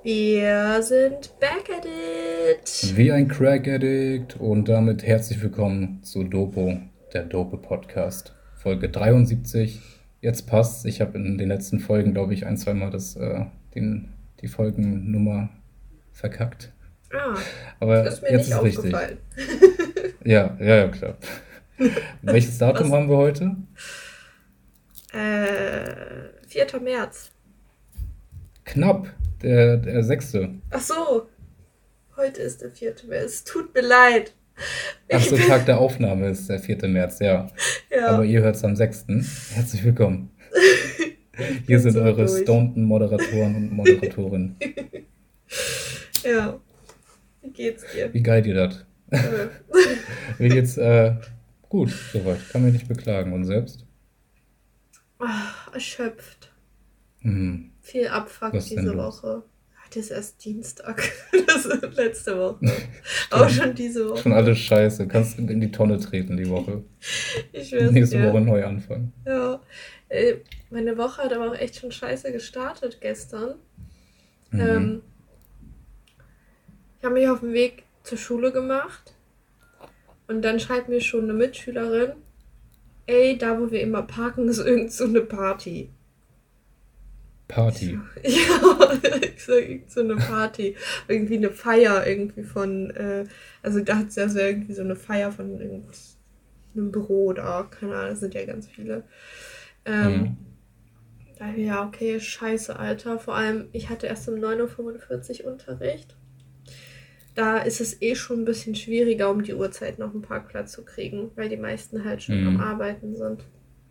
Wir sind back at it. Wie ein Crack-Addict und damit herzlich willkommen zu Dopo, der Dope-Podcast, Folge 73. Jetzt passt's, ich habe in den letzten Folgen, glaube ich, ein, zweimal die Folgennummer verkackt. Ah, Aber ist mir jetzt nicht ist richtig. aufgefallen. Ja, klar. Welches Datum Was? haben wir heute? 4. März. Knapp, der 6. Ach so, heute ist der 4. März. Es tut mir leid. Ach Ich so, bin, Tag der Aufnahme ist der 4. März, ja. Aber ja, ihr hört's am 6. Herzlich willkommen. ich Hier bin sind so eure durch. stoneden Moderatoren und Moderatorinnen. Ja, wie geht's dir? Wie geil ihr das? Äh, Mir geht's gut, soweit. Kann mich nicht beklagen. Und selbst? Erschöpft. Hm, Viel Abfuck was ist denn diese los? Woche. Heute ist erst Dienstag. Das ist letzte Woche. Auch Stimmt. schon diese Schon Woche. alles scheiße. Kannst in die Tonne treten die Woche. Ich Und schwör's nächste dir. Woche neu anfangen. Ja, äh, meine Woche hat aber auch echt schon scheiße gestartet gestern. Mhm. Ähm, Ich habe mich auf den Weg zur Schule gemacht und dann schreibt mir schon eine Mitschülerin, ey, da wo wir immer parken, ist irgend so eine Party. Ich so, Party. ja, ich so, irgend so eine Party. Irgendwie eine Feier irgendwie von, also da hat sie also irgendwie so eine Feier von irgendeinem Büro da, keine Ahnung, das sind ja ganz viele. Ähm, Mhm. Da dachte ich, ja, okay, scheiße, Alter. Vor allem, ich hatte erst um 9:45 Uhr Unterricht. Da ist es eh schon ein bisschen schwieriger, um die Uhrzeit noch einen Parkplatz zu kriegen, weil die meisten halt schon am Mhm. Arbeiten sind.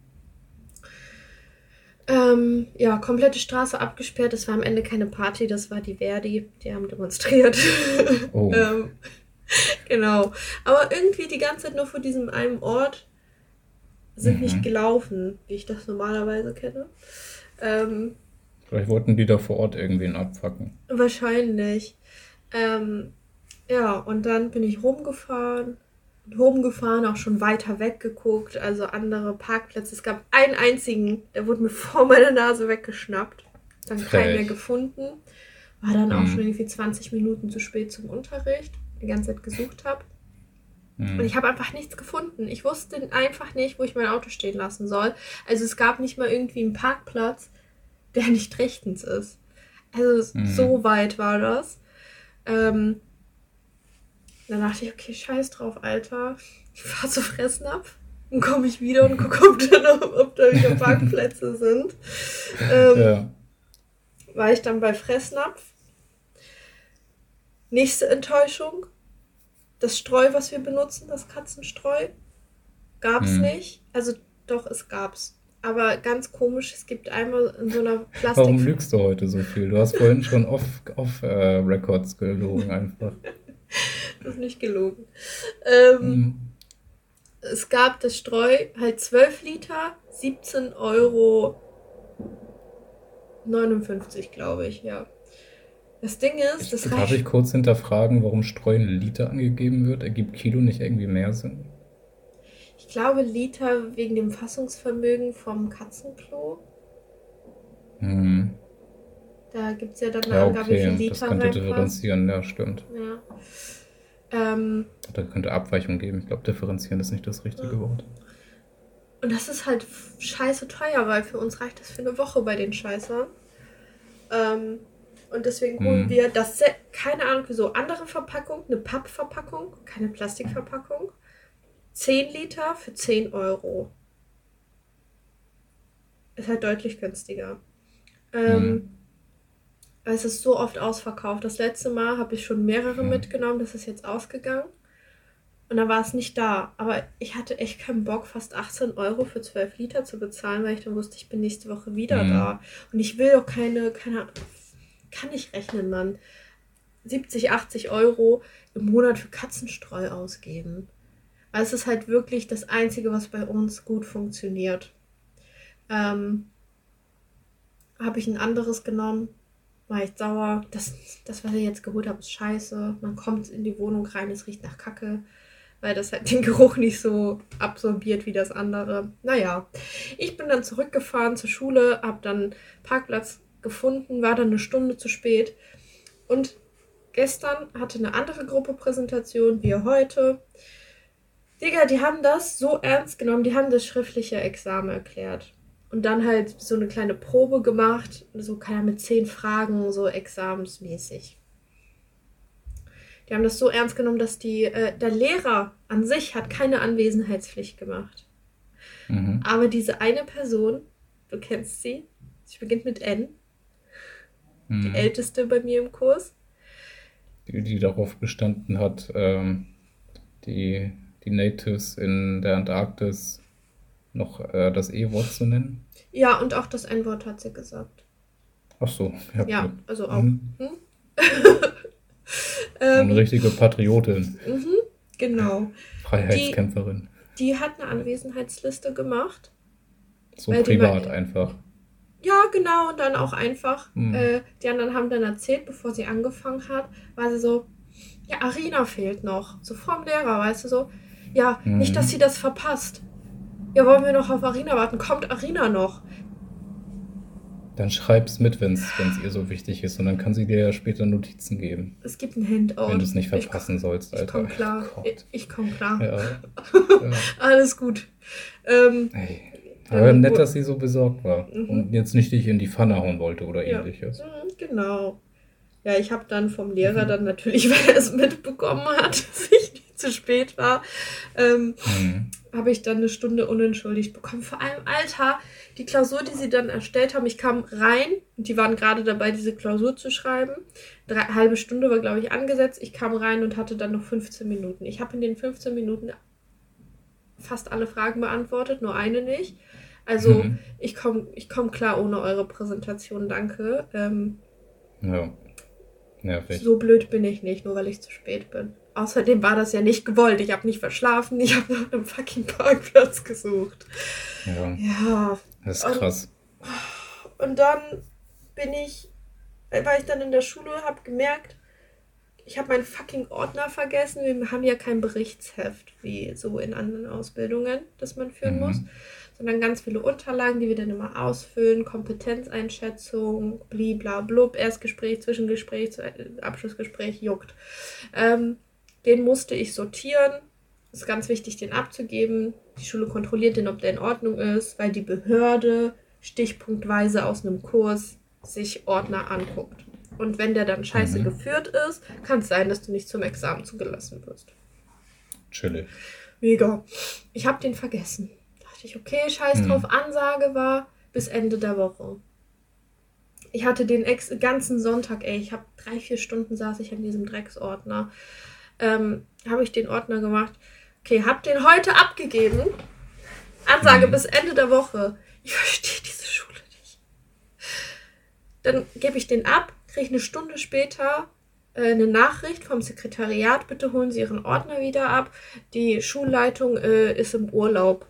Ja, komplette Straße abgesperrt. Das war am Ende keine Party, das war die Verdi. Die haben demonstriert. Oh. ähm, genau. Aber irgendwie die ganze Zeit nur vor diesem einen Ort sind nicht Mhm. gelaufen, wie ich das normalerweise kenne. Ähm, Vielleicht wollten die da vor Ort irgendwen abfacken. Wahrscheinlich. Ähm, ja, und dann bin ich rumgefahren. Und rumgefahren, auch schon weiter weggeguckt, also andere Parkplätze. Es gab einen einzigen, der wurde mir vor meiner Nase weggeschnappt. Dann keinen mehr Frech. gefunden. War dann auch schon Mhm. irgendwie 20 Minuten zu spät zum Unterricht, die ganze Zeit gesucht habe. Und ich Mhm. habe einfach nichts gefunden. Ich wusste einfach nicht, wo ich mein Auto stehen lassen soll. Also es gab nicht mal irgendwie einen Parkplatz, der nicht rechtens ist. Also Mhm. so weit war das. Ähm, Dann dachte ich, okay, scheiß drauf, Alter. Ich fahr zu Fressnapf. Dann komme ich wieder und gucke, ob da wieder Parkplätze sind. Ähm, Ja. War ich dann bei Fressnapf. Nächste Enttäuschung. Das Streu, was wir benutzen, das Katzenstreu, gab's Mhm. nicht. Also doch, es gab's. Aber ganz komisch, es gibt einmal in so einer Plastik... Warum lügst du heute so viel? Du hast vorhin schon off Records gelogen einfach. Das ist nicht gelogen. Ähm, Mhm. Es gab das Streu, halt 12 Liter, 17,59 € glaube ich, ja. Das Ding ist, das Darf ich reicht. kurz hinterfragen, warum Streu in Liter angegeben wird? Ergibt Kilo nicht irgendwie mehr Sinn? Ich glaube, Liter wegen dem Fassungsvermögen vom Katzenklo. Hm. Da gibt es ja dann eine Ja, Angabe, wie viel okay, das Liter könnte reinpasst. differenzieren, ja, stimmt. Ja. Ähm, Da könnte Abweichung geben. Ich glaube, differenzieren ist nicht das richtige Wort. und das ist halt scheiße teuer, weil für uns reicht das für eine Woche bei den Scheißern. Ähm, und deswegen holen Hm. wir das Set, keine Ahnung wieso, andere Verpackung, eine Pappverpackung, keine Plastikverpackung. 10 Liter für 10 €. Ist halt deutlich günstiger. Hm. Ähm, Es ist so oft ausverkauft. Das letzte Mal habe ich schon mehrere Hm. mitgenommen. Das ist jetzt ausgegangen. Und dann war es nicht da. Aber ich hatte echt keinen Bock, fast 18 € für 12 Liter zu bezahlen, weil ich dann wusste, ich bin nächste Woche wieder Hm. da. Und ich will auch keine, kann nicht rechnen, Mann. 70, 80 € im Monat für Katzenstreu ausgeben. Weil es ist halt wirklich das Einzige, was bei uns gut funktioniert. Ähm, Habe ich ein anderes genommen, war ich sauer. Das, was ich jetzt geholt habe, ist scheiße. Man kommt in die Wohnung rein, es riecht nach Kacke, weil das halt den Geruch nicht so absorbiert wie das andere. Naja, ich bin dann zurückgefahren zur Schule, habe dann Parkplatz gefunden, war dann eine Stunde zu spät. Und gestern hatte eine andere Gruppe Präsentation, wie heute. Digga, die haben das so ernst genommen, die haben das schriftliche Examen erklärt. Und dann halt so eine kleine Probe gemacht, so mit 10 Fragen, so examensmäßig. Die haben das so ernst genommen, dass der Lehrer an sich hat keine Anwesenheitspflicht gemacht. Aber diese eine Person, du kennst sie, sie beginnt mit N, die älteste bei mir im Kurs. Die darauf bestanden hat, die Natives in der Antarktis noch das E-Wort zu nennen. Ja, und auch das N-Wort hat sie gesagt. Ach so. Ja, also auch. Eine richtige Patriotin. Genau. Freiheitskämpferin. Die hat eine Anwesenheitsliste gemacht. So privat einfach. Ja, genau. Und dann auch einfach. Die anderen haben dann erzählt, bevor sie angefangen hat, war sie so, ja, Arina fehlt noch. So vom Lehrer, weißt du, so. Ja, nicht, dass sie das verpasst. Ja, wollen wir noch auf Arina warten? Kommt Arina noch? Dann schreib's mit, wenn es ihr so wichtig ist. Und dann kann sie dir ja später Notizen geben. Es gibt ein Handout. Wenn du es nicht verpassen sollst, Alter. Ich komm klar. Ich komm klar. Ja. Alles gut. Aber nett, dass sie so besorgt war. Und jetzt nicht dich in die Pfanne hauen wollte oder ähnliches. Genau. Ja, ich habe dann vom Lehrer dann natürlich, weil er es mitbekommen hat, dass ich nicht zu spät war, habe ich dann eine Stunde unentschuldigt bekommen. Vor allem, Alter, die Klausur, die sie dann erstellt haben, ich kam rein und die waren gerade dabei, diese Klausur zu schreiben. Halbe Stunde war, glaube ich, angesetzt. Ich kam rein und hatte dann noch 15 Minuten. Ich habe in den 15 Minuten fast alle Fragen beantwortet, nur eine nicht. Also ich komm klar ohne eure Präsentation, danke. Ja, nervig. So blöd bin ich nicht, nur weil ich zu spät bin. Außerdem war das ja nicht gewollt. Ich habe nicht verschlafen, ich habe nach einem fucking Parkplatz gesucht. Ja. Das ist krass. Und dann war ich dann in der Schule, habe gemerkt, ich habe meinen fucking Ordner vergessen. Wir haben ja kein Berichtsheft, wie so in anderen Ausbildungen, das man führen muss, sondern ganz viele Unterlagen, die wir dann immer ausfüllen, Kompetenzeinschätzung, bliblablub, Erstgespräch, Zwischengespräch, Abschlussgespräch, juckt. Den musste ich sortieren. Ist ganz wichtig, den abzugeben. Die Schule kontrolliert den, ob der in Ordnung ist, weil die Behörde stichpunktweise aus einem Kurs sich Ordner anguckt. Und wenn der dann scheiße geführt ist, kann es sein, dass du nicht zum Examen zugelassen wirst. Chillig. Mega. Ich habe den vergessen. Dachte ich, okay, scheiß drauf, Ansage war bis Ende der Woche. Ich hatte den ganzen Sonntag, ich habe 3-4 Stunden saß ich an diesem Drecksordner. Habe ich den Ordner gemacht. Okay, hab den heute abgegeben. Ansage bis Ende der Woche. Ich verstehe diese Schule nicht. Dann gebe ich den ab, kriege eine Stunde später eine Nachricht vom Sekretariat, bitte holen Sie Ihren Ordner wieder ab. Die Schulleitung ist im Urlaub.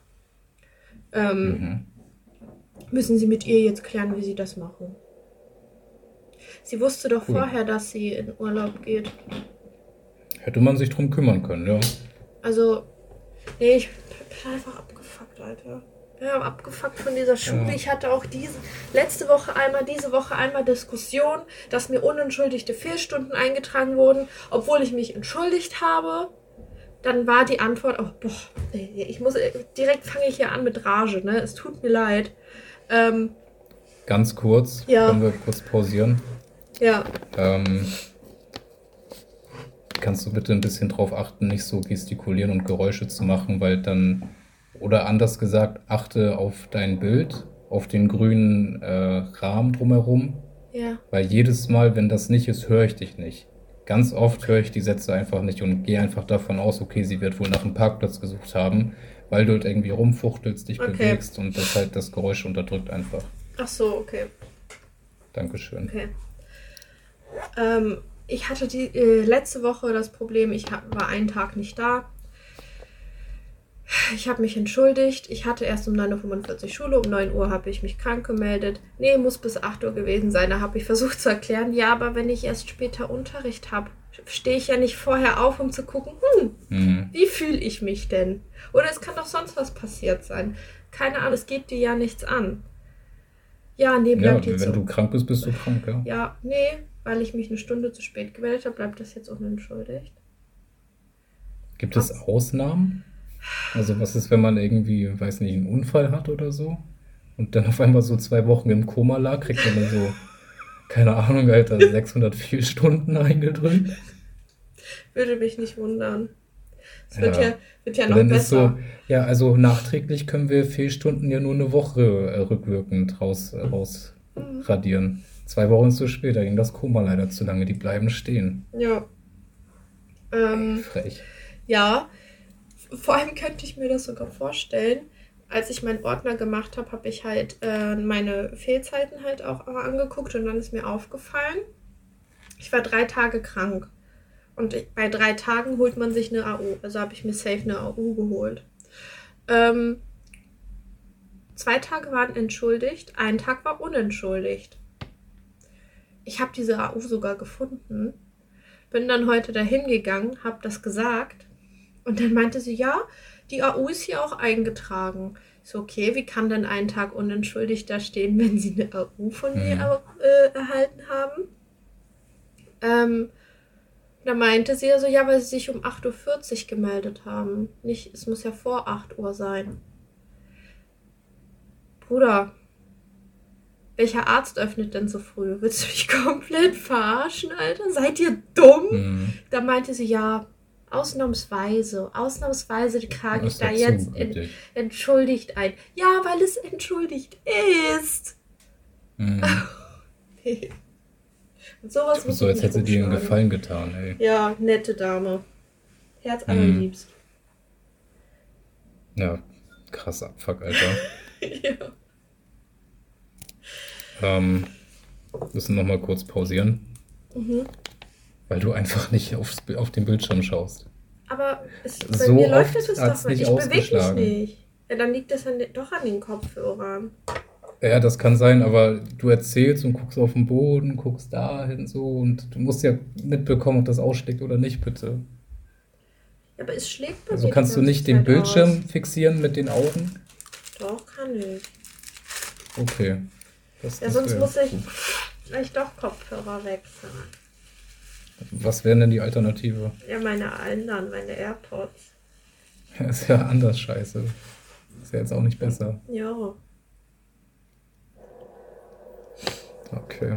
Müssen Sie mit ihr jetzt klären, wie Sie das machen. Sie wusste doch vorher, dass sie in Urlaub geht. Hätte man sich drum kümmern können, ja. Also, nee, ich bin einfach abgefuckt, Alter. Ja, abgefuckt von dieser Schule. Ja. Ich hatte auch diese Woche einmal Diskussion, dass mir unentschuldigte Fehlstunden eingetragen wurden, obwohl ich mich entschuldigt habe. Dann war die Antwort, direkt fange ich hier an mit Rage, ne? Es tut mir leid. Ganz kurz, können wir kurz pausieren? Ja. Kannst du bitte ein bisschen drauf achten, nicht so gestikulieren und Geräusche zu machen, weil dann, oder anders gesagt, achte auf dein Bild, auf den grünen Rahmen drumherum. Ja. Weil jedes Mal, wenn das nicht ist, höre ich dich nicht. Ganz oft höre ich die Sätze einfach nicht und gehe einfach davon aus, okay, sie wird wohl nach einem Parkplatz gesucht haben, weil du halt irgendwie rumfuchtelst, dich bewegst und das halt das Geräusch unterdrückt einfach. Ach so, okay. Dankeschön. Okay. Ich hatte die letzte Woche das Problem, ich war einen Tag nicht da. Ich habe mich entschuldigt. Ich hatte erst um 9:45 Uhr Schule, um 9 Uhr habe ich mich krank gemeldet. Nee, muss bis 8 Uhr gewesen sein. Da habe ich versucht zu erklären, ja, aber wenn ich erst später Unterricht habe, stehe ich ja nicht vorher auf, um zu gucken, wie fühle ich mich denn? Oder es kann doch sonst was passiert sein. Keine Ahnung, es geht dir ja nichts an. Ja, nee, bleibt jetzt so. Wenn du krank bist, bist du krank, ja. Ja, nee, weil ich mich eine Stunde zu spät gemeldet habe, bleibt das jetzt unentschuldigt. Gibt es Ausnahmen? Also was ist, wenn man irgendwie, weiß nicht, einen Unfall hat oder so und dann auf einmal so 2 Wochen im Koma lag, kriegt man dann so, keine Ahnung, Alter, 600 Fehlstunden eingedrückt? Würde mich nicht wundern. Es Ja. wird ja Und noch dann ist so, besser. ja, also nachträglich können wir Fehlstunden ja nur eine Woche rückwirkend rausradieren. 2 Wochen ist zu spät, da ging das Koma leider zu lange, die bleiben stehen. Ja. Ey, Ähm, frech. ja, vor allem könnte ich mir das sogar vorstellen. Als ich meinen Ordner gemacht habe, habe ich halt meine Fehlzeiten halt auch angeguckt und dann ist mir aufgefallen, ich war 3 Tage krank. Und bei 3 Tagen holt man sich eine AU. Also habe ich mir safe eine AU geholt. Ähm, 2 Tage waren entschuldigt, ein Tag war unentschuldigt. Ich habe diese AU sogar gefunden. Bin dann heute dahin gegangen, habe das gesagt. Und dann meinte sie, ja, die AU ist hier auch eingetragen. Ich so, okay, wie kann denn ein Tag unentschuldigt da stehen, wenn sie eine AU von mir Hm. erhalten haben? Da meinte sie also, ja, weil sie sich um 8:40 Uhr gemeldet haben. Nicht, es muss ja vor 8 Uhr sein. Bruder, welcher Arzt öffnet denn so früh? Willst du mich komplett verarschen, Alter? Seid ihr dumm? Hm. Da meinte sie, ja, ausnahmsweise trage ich Ist da doch jetzt zugültig. entschuldigt ein. Ja, weil es entschuldigt ist. Hm. Nee. Und sowas muss So, ich als nicht hätte sie dir einen rumschlagen. Gefallen getan, ey. Ja, nette Dame. Herz Hm. allerliebst. Ja, krass Abfuck, Alter. Ja. Müssen nochmal kurz pausieren, Mhm. weil du einfach nicht auf den Bildschirm schaust. Aber bei So mir läuft oft es hat doch es nicht. nicht Ich bewege mich ausgeschlagen. nicht. Ja, dann liegt das doch an den Kopfhörern. Ja, das kann sein, aber du erzählst und guckst auf den Boden, guckst dahin so und du musst ja mitbekommen, ob das ausschlägt oder nicht, bitte. Ja, aber es schlägt bei Also mir die kannst du ganze nicht den Zeit Bildschirm aus. fixieren mit den Augen? Doch, kann ich. Okay, Ja, das sonst wäre muss ich gut. vielleicht doch Kopfhörer wechseln. Was wäre denn die Alternative? Ja, meine anderen, meine AirPods. Ist ja anders scheiße. Ist ja jetzt auch nicht besser. Ja. Okay.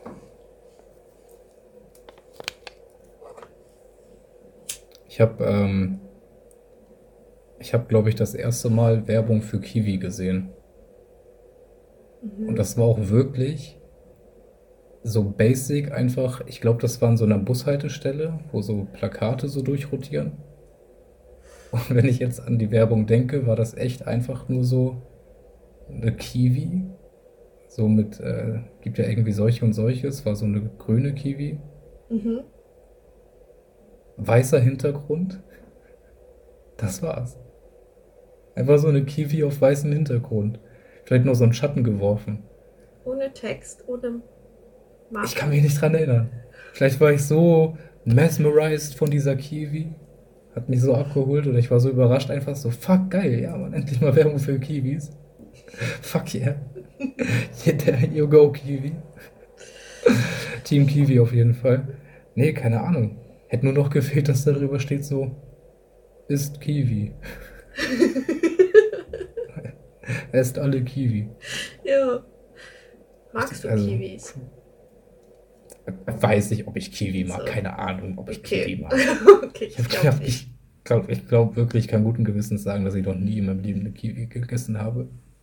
Ich habe, glaube ich, das erste Mal Werbung für Kiwi gesehen. Und das war auch wirklich so basic einfach. Ich glaube, das war an so einer Bushaltestelle, wo so Plakate so durchrotieren. Und wenn ich jetzt an die Werbung denke, war das echt einfach nur so eine Kiwi. So mit, gibt ja irgendwie solche und solches, war so eine grüne Kiwi. Mhm. Weißer Hintergrund. Das war's. Einfach so eine Kiwi auf weißem Hintergrund. Vielleicht noch so einen Schatten geworfen. Ohne Text, ohne Ich kann Marken. mich nicht dran erinnern. Vielleicht war ich so mesmerized von dieser Kiwi. Hat mich so abgeholt oder ich war so überrascht, einfach so, fuck, geil, ja, man, endlich mal Werbung für Kiwis. Fuck yeah. You go, Kiwi. Team Kiwi auf jeden Fall. Nee, keine Ahnung. Hätte nur noch gefehlt, dass da drüber steht so, ist Kiwi. Esst alle Kiwi. Ja. Magst du Also, Kiwis? weiß nicht, ob ich Kiwi mag. So. Keine Ahnung, ob ich Okay. Kiwi mag. Okay, Ich ich glaube glaube nicht. ich glaub wirklich, ich kann guten Gewissens sagen, dass ich noch nie in meinem Leben eine Kiwi gegessen habe.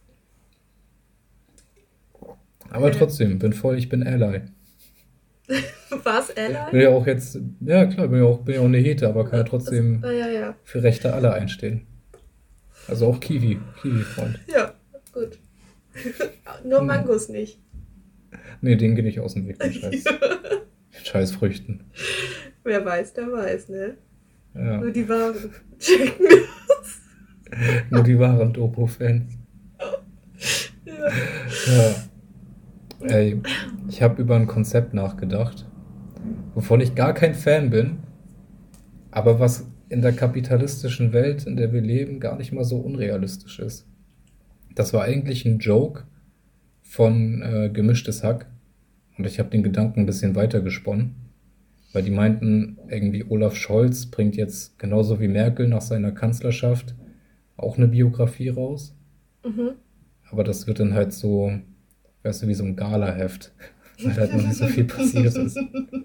Aber trotzdem, ich bin Ally. Was, Bin Ally? ja auch jetzt, ja klar, bin ja auch eine Hete, aber kann ja trotzdem Ja. für Rechte aller einstehen. Also auch Kiwi-Freund. Ja, gut. Nur Mangos nicht. Nee, den gehe ich aus dem Weg, den Scheiß Früchten. Wer weiß, der weiß, ne? Ja, Nur die Waren checken. nur die wahren Dopo-Fans. Ja. Ja. Ey, ich habe über ein Konzept nachgedacht, wovon ich gar kein Fan bin, aber was in der kapitalistischen Welt, in der wir leben, gar nicht mal so unrealistisch ist. Das war eigentlich ein Joke von Gemischtes Hack. Und ich habe den Gedanken ein bisschen weiter gesponnen, weil die meinten, irgendwie Olaf Scholz bringt jetzt genauso wie Merkel nach seiner Kanzlerschaft auch eine Biografie raus. Mhm. Aber das wird dann halt so, weißt du, wie so ein Gala-Heft, weil halt noch nicht so viel passiert ist.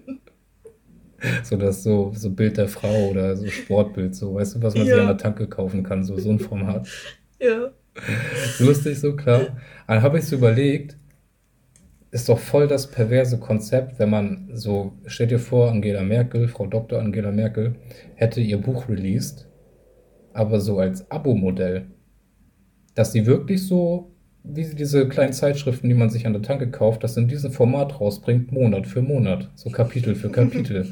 So so Bild der Frau oder so Sportbild, so, weißt du, was man sich an der Ja, Tanke kaufen kann, so ein Format. ja. Lustig, so klar. Dann habe ich so überlegt, ist doch voll das perverse Konzept, wenn man so, stell dir vor, Angela Merkel, Frau Dr. Angela Merkel, hätte ihr Buch released, aber so als Abo-Modell, dass sie wirklich so, wie sie diese kleinen Zeitschriften, die man sich an der Tanke kauft, das in diesem Format rausbringt, Monat für Monat, so Kapitel für Kapitel.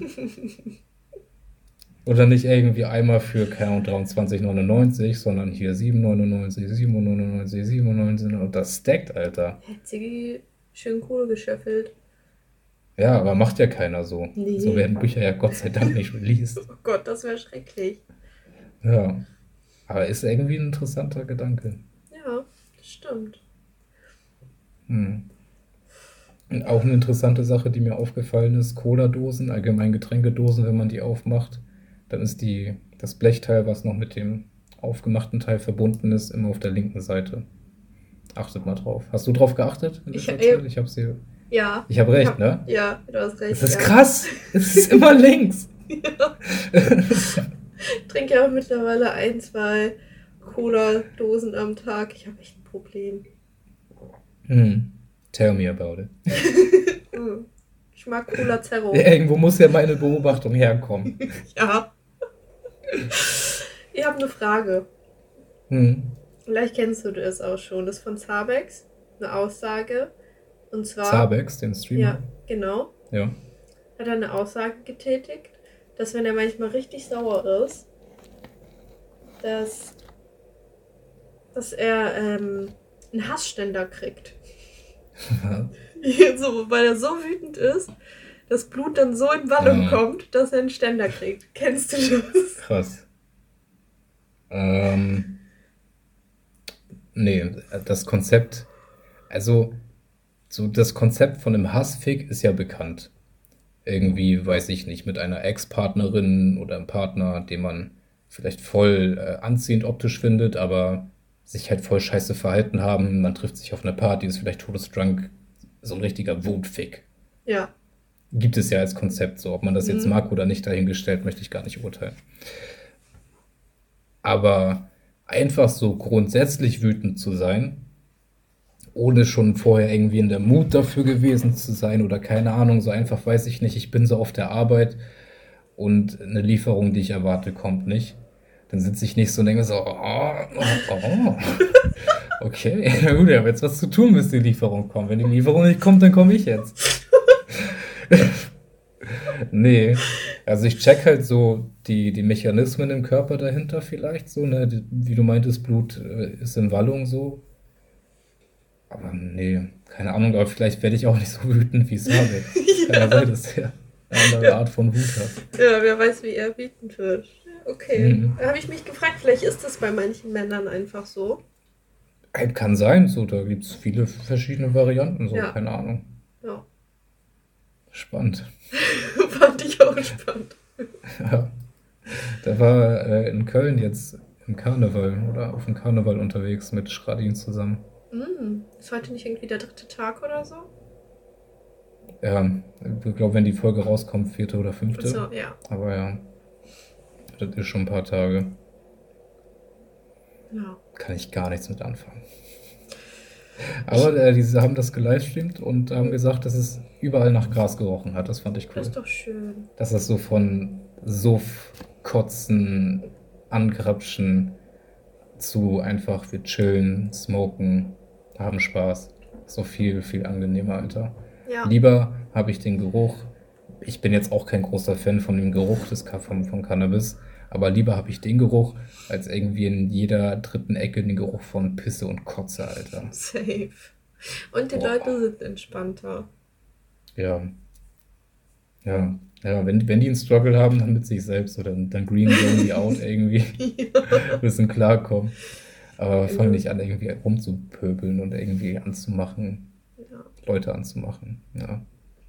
Oder nicht irgendwie einmal für, keine Ahnung, 23,99, sondern hier 7,99, 7,99, 7,99 und das stackt, Alter. Hätte sie schön Kohle gescheffelt. Ja, aber macht ja keiner so. So Nee. werden Bücher ja Gott sei Dank nicht released. Oh Gott, das wäre schrecklich. Ja, aber ist irgendwie ein interessanter Gedanke. Ja, das stimmt. Hm. Und auch eine interessante Sache, die mir aufgefallen ist, Cola-Dosen, allgemein Getränkedosen, wenn man die aufmacht, dann ist das Blechteil, was noch mit dem aufgemachten Teil verbunden ist, immer auf der linken Seite. Achtet mal drauf. Hast du drauf geachtet in Ich, letzter Zeit? ja, Ich habe recht, ne? ja, du hast Es recht, ist ja. krass. Es ist immer links. Ja. Ich trinke ja auch mittlerweile ein, zwei Cola-Dosen am Tag. Ich habe echt ein Problem. Hm. Tell me about it. Hm. Ich mag Cola Zero. Irgendwo muss ja meine Beobachtung herkommen. Ja. Ich habe eine Frage. Hm. Vielleicht kennst du das auch schon. Das ist von Zabex. Eine Aussage. Und zwar, Zabex, den Streamer. ja, genau, Ja. hat er eine Aussage getätigt, dass wenn er manchmal richtig sauer ist, dass, dass er einen Hassständer kriegt. So, weil er so wütend ist, das Blut dann so in Wallung Ja. kommt, dass er einen Ständer kriegt. Kennst du das? Krass. Nee, das Konzept, also so das Konzept von einem Hassfick ist ja bekannt. Irgendwie, weiß ich nicht, mit einer Ex-Partnerin oder einem Partner, den man vielleicht voll anziehend optisch findet, aber sich halt voll scheiße verhalten haben. Man trifft sich auf einer Party, ist vielleicht todesdrunk, so ein richtiger Wutfick. Ja. Gibt es ja als Konzept so. Ob man das jetzt Mhm. mag oder nicht, dahingestellt, möchte ich gar nicht urteilen. Aber einfach so grundsätzlich wütend zu sein, ohne schon vorher irgendwie in der Mut dafür gewesen zu sein oder keine Ahnung, so einfach weiß ich nicht, ich bin so auf der Arbeit und eine Lieferung, die ich erwarte, kommt nicht. Dann sitze ich nicht so und denke so, okay, na gut, ich habe jetzt was zu tun, bis die Lieferung kommt. Wenn die Lieferung nicht kommt, dann komme ich jetzt. Nee, also ich check halt so die Mechanismen im Körper dahinter vielleicht so, ne, wie du meintest, Blut ist in Wallung so. Aber nee, keine Ahnung, aber vielleicht werde ich auch nicht so wütend wie Sabek. Kann ja sein, dass der eine andere Ja. Art von Wut hat. Ja, wer weiß, wie er wütend wird. Okay. Mhm. Da habe ich mich gefragt, vielleicht ist das bei manchen Männern einfach so. Kann sein, so, da gibt es viele verschiedene Varianten, so, Ja. keine Ahnung. Ja. Spannend. Fand ich auch spannend. Ja. Der war in Köln jetzt im Karneval oder auf dem Karneval unterwegs mit Schradin zusammen. Ist heute nicht irgendwie der 3. Tag oder so? Ja, ich glaube, wenn die Folge rauskommt, 4. oder 5. Achso, ja. Aber ja, das ist schon ein paar Tage. Ja. Kann ich gar nichts mit anfangen. Aber die haben das gelivestreamt und haben gesagt, dass es überall nach Gras gerochen hat. Das fand ich Das cool. ist doch schön. Dass es so von Suff, Kotzen, Angrapschen zu einfach wir chillen, smoken, haben Spaß. So viel, viel angenehmer, Alter. Ja. Lieber habe ich den Geruch. Ich bin jetzt auch kein großer Fan von dem Geruch von Cannabis, aber lieber habe ich den Geruch, als irgendwie in jeder dritten Ecke den Geruch von Pisse und Kotze, Alter. Safe. Und die Boah. Leute sind entspannter. Ja. Ja. Ja, wenn die einen Struggle haben, dann mit sich selbst oder dann green zone die out irgendwie. Ein bisschen klarkommen. Aber fang nicht an, irgendwie rumzupöbeln und irgendwie anzumachen, Ja. Leute anzumachen. Ja.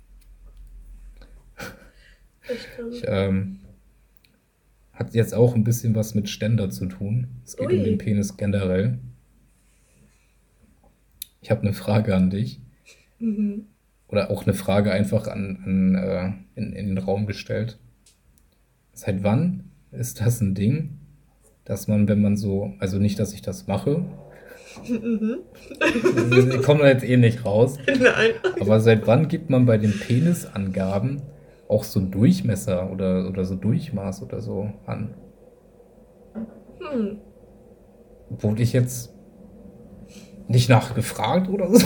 Das Ich, stimmt. hat jetzt auch ein bisschen was mit Ständer zu tun. Es geht um den Ui. Penis generell. Ich habe eine Frage an dich. Mhm. Oder auch eine Frage einfach in den Raum gestellt. Seit wann ist das ein Ding, dass man, wenn man so, also nicht, dass ich das mache, Mhm. wir kommen da jetzt eh nicht raus, Nein. aber seit wann gibt man bei den Penisangaben auch so Durchmesser oder so Durchmaß oder so an? Hm. Wurde ich jetzt nicht nachgefragt oder so?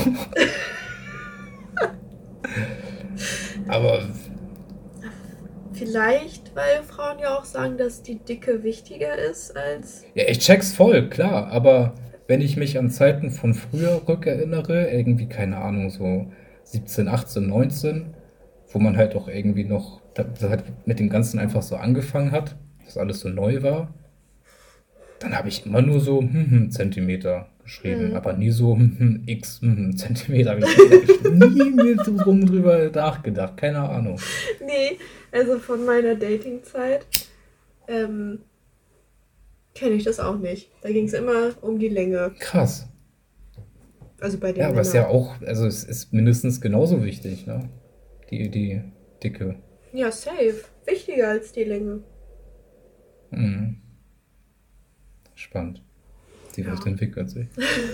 Aber Vielleicht, weil Frauen ja auch sagen, dass die Dicke wichtiger ist als. ja, ich check's voll, klar, aber wenn ich mich an Zeiten von früher rückerinnere, irgendwie, keine Ahnung, so 17, 18, 19, wo man halt auch irgendwie noch da halt mit dem Ganzen einfach so angefangen hat, dass alles so neu war, dann habe ich immer nur so Zentimeter geschrieben, Hm. aber nie so x Zentimeter. Habe ich nie mir drum drüber nachgedacht, keine Ahnung. Nee, also von meiner Dating-Zeit ähm, kenne ich das auch nicht. Da ging es immer um die Länge. Krass. Also bei Ja, den aber es ist ja Männern. auch, also es ist mindestens genauso wichtig, ne? Die Dicke. Ja, safe. Wichtiger als die Länge. Mhm. Spannend. Die Welt Ja. entwickelt sich.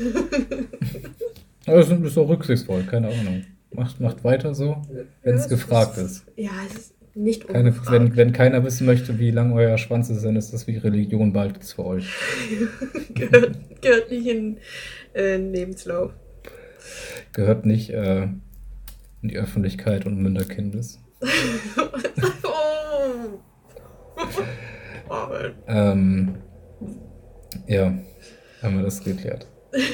Aber das ist auch rücksichtsvoll, keine Ahnung. Macht weiter so, wenn Ja, es gefragt ist. ja, es ist nicht Wenn, ungefragt. wenn keiner wissen möchte, wie lang euer Schwanz ist, dann ist das wie Religion bald für euch. Gehört nicht in den Lebenslauf. Gehört nicht in die Öffentlichkeit und Münderkindes. Oh. Marvin. Ähm, ja, haben wir das geklärt.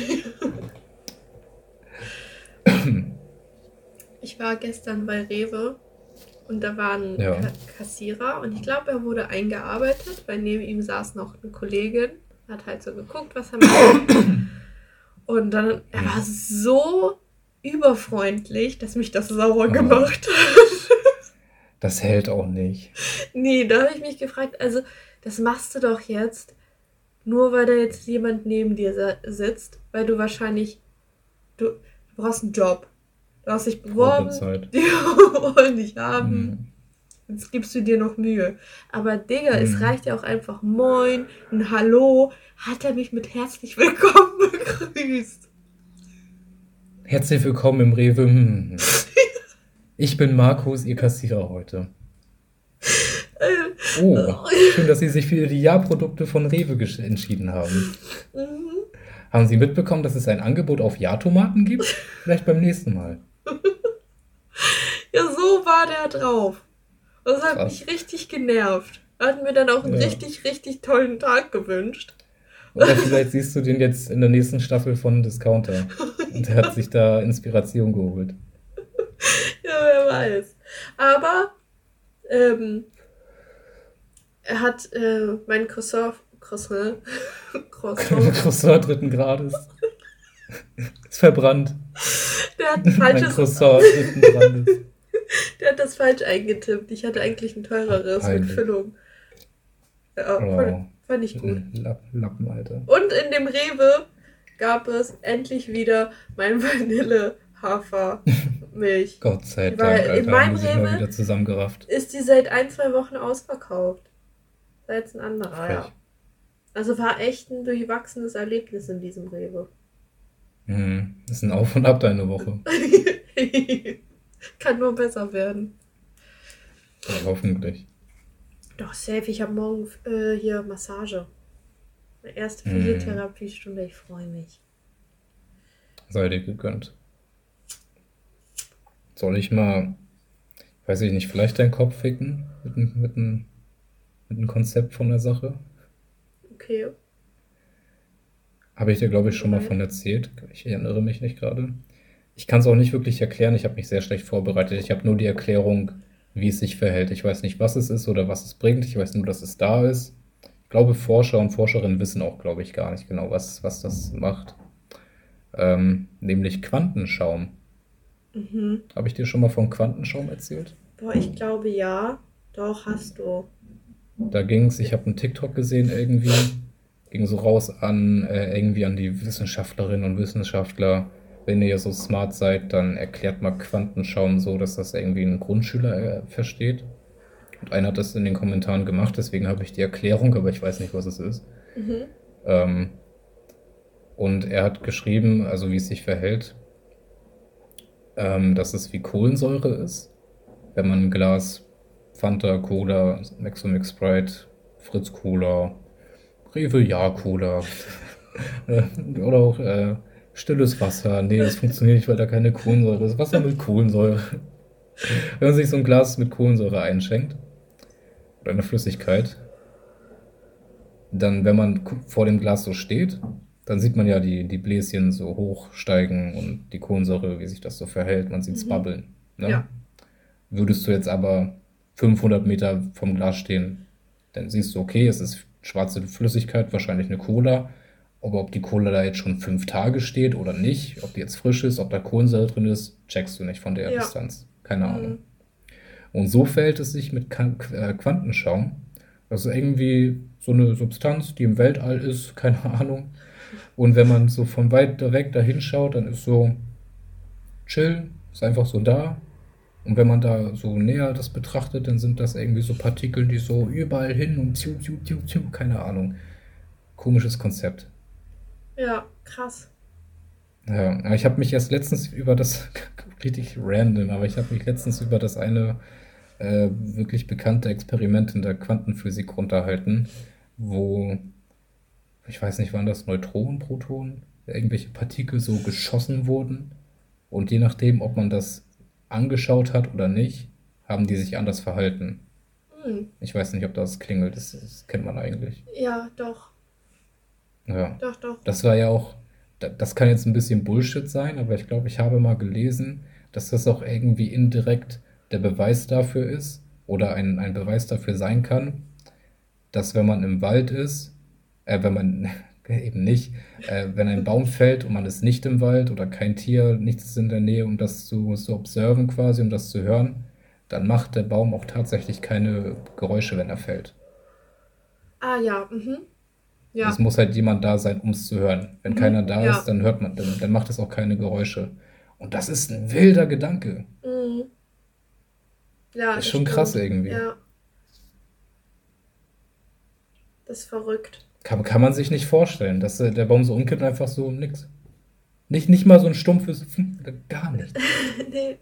Ich war gestern bei Rewe und da war ein Ja. Kassierer und ich glaube, er wurde eingearbeitet, weil neben ihm saß noch eine Kollegin, hat halt so geguckt, was er macht. Und dann, er war so überfreundlich, dass mich das sauer gemacht hat. Das hält auch nicht. Nee, da habe ich mich gefragt, also das machst du doch jetzt, nur weil da jetzt jemand neben dir sitzt, weil du wahrscheinlich, du brauchst einen Job. Du hast dich beworben, Probezeit. die wollen dich haben, Mhm. jetzt gibst du dir noch Mühe. Aber Digga, es Mhm. reicht ja auch einfach Moin, ein Hallo, hat er mich mit herzlich willkommen begrüßt. Herzlich willkommen im Rewe. Ich bin Markus, Ihr Kassierer heute. Oh, schön, dass Sie sich für die Ja-Produkte von Rewe entschieden haben. Mhm. Haben Sie mitbekommen, dass es ein Angebot auf Ja-Tomaten gibt? Vielleicht beim nächsten Mal. Ja, so war der drauf. Das hat Krass. mich richtig genervt. Hat mir dann auch einen Ja. richtig, richtig tollen Tag gewünscht. Oder vielleicht siehst du den jetzt in der nächsten Staffel von Discounter. Und er hat sich da Inspiration geholt. Ja, wer weiß. Aber er hat mein Croissant Croissant dritten Grades. Ist verbrannt. der hat Mein Croissant dritten Grades. der hat das falsch eingetippt. Ich hatte eigentlich ein teureres mit Peinlich. Füllung. Ja, Oh, fand ich gut. Lappen, Alter. Und in dem Rewe gab es endlich wieder mein Vanille-Hafermilch. Gott sei Dank, Weil in Alter, haben meinem die sich mal Rewe wieder zusammengerafft. ist die seit 1-2 Wochen ausverkauft. Sei jetzt ein anderer, ja. Frech. Also war echt ein durchwachsenes Erlebnis in diesem Rewe. Ist ein Auf und Ab deine Woche. Kann nur besser werden. Ja, hoffentlich. Doch, safe, ich habe morgen hier Massage. Meine erste Physiotherapiestunde, ich freue mich. Sei dir gegönnt. Soll ich mal, weiß ich nicht, vielleicht deinen Kopf ficken mit einem Konzept von der Sache? Okay. Habe ich dir, glaube ich, schon mal von erzählt. Ich erinnere mich nicht gerade. Ich kann es auch nicht wirklich erklären. Ich habe mich sehr schlecht vorbereitet. Ich habe nur die Erklärung, wie es sich verhält. Ich weiß nicht, was es ist oder was es bringt. Ich weiß nur, dass es da ist. Ich glaube, Forscher und Forscherinnen wissen auch, glaube ich, gar nicht genau, was das macht. Nämlich Quantenschaum. Mhm. Habe ich dir schon mal von Quantenschaum erzählt? Boah, ich glaube ja. Doch, hast du. Da ging's, ich habe einen TikTok gesehen irgendwie, ging so raus an irgendwie an die Wissenschaftlerinnen und Wissenschaftler. Wenn ihr so smart seid, dann erklärt mal Quantenschauen so, dass das irgendwie ein Grundschüler versteht. Und einer hat das in den Kommentaren gemacht, deswegen habe ich die Erklärung, aber ich weiß nicht, was es ist. Mhm. Ähm, und er hat geschrieben, also wie es sich verhält, dass es wie Kohlensäure ist. Wenn man ein Glas Fanta, Cola, Mexomix Sprite, Fritz Cola, Rewe Ja Cola oder auch stilles Wasser. Nee, das funktioniert nicht, weil da keine Kohlensäure ist. Wasser mit Kohlensäure. Wenn man sich so ein Glas mit Kohlensäure einschenkt oder eine Flüssigkeit, dann, wenn man vor dem Glas so steht, dann sieht man ja die Bläschen so hochsteigen und die Kohlensäure, wie sich das so verhält. Man sieht es Mhm. babbeln. Ne? Ja. Würdest du jetzt aber 500 Meter vom Glas stehen, dann siehst du, okay, es ist schwarze Flüssigkeit, wahrscheinlich eine Cola. Aber ob die Cola da jetzt schon 5 Tage steht oder nicht, ob die jetzt frisch ist, ob da Kohlensäure drin ist, checkst du nicht von der Ja. Distanz. Keine Ahnung. Mhm. Und so verhält es sich mit Quantenschaum. Das ist irgendwie so eine Substanz, die im Weltall ist, keine Ahnung. Und wenn man so von weit weg da hinschaut, dann ist so chill, ist einfach so da. Und wenn man da so näher das betrachtet, dann sind das irgendwie so Partikel, die so überall hin und keine Ahnung. Komisches Konzept. Ja, krass. Ja, aber ich habe mich erst letztens über das, richtig random, aber ich habe mich letztens über das eine wirklich bekannte Experiment in der Quantenphysik unterhalten, wo, ich weiß nicht, waren das Neutronen, Protonen, irgendwelche Partikel so geschossen wurden und je nachdem, ob man das angeschaut hat oder nicht, haben die sich anders verhalten. Hm. Ich weiß nicht, ob das klingelt, das kennt man eigentlich. Ja, doch. Ja, Doch, doch. das war ja auch, das kann jetzt ein bisschen Bullshit sein, aber ich glaube, ich habe mal gelesen, dass das auch irgendwie indirekt der Beweis dafür ist oder ein Beweis dafür sein kann, dass wenn man im Wald ist, wenn man eben nicht, wenn ein Baum fällt und man ist nicht im Wald oder kein Tier, nichts ist in der Nähe, um das zu observen quasi, um das zu hören, dann macht der Baum auch tatsächlich keine Geräusche, wenn er fällt. Ah, ja. Mhm. Es Ja. muss halt jemand da sein, um es zu hören. Wenn Mhm. keiner da ist, Ja. dann hört man, dann macht es auch keine Geräusche. Und das ist ein wilder Gedanke. Mhm. Ja, Ist das schon krass stimmt. irgendwie. Ja, das ist verrückt. Kann man sich nicht vorstellen, dass der Baum so umkippt und einfach so nix. Nicht mal so ein stumpfes, gar nichts. Nee.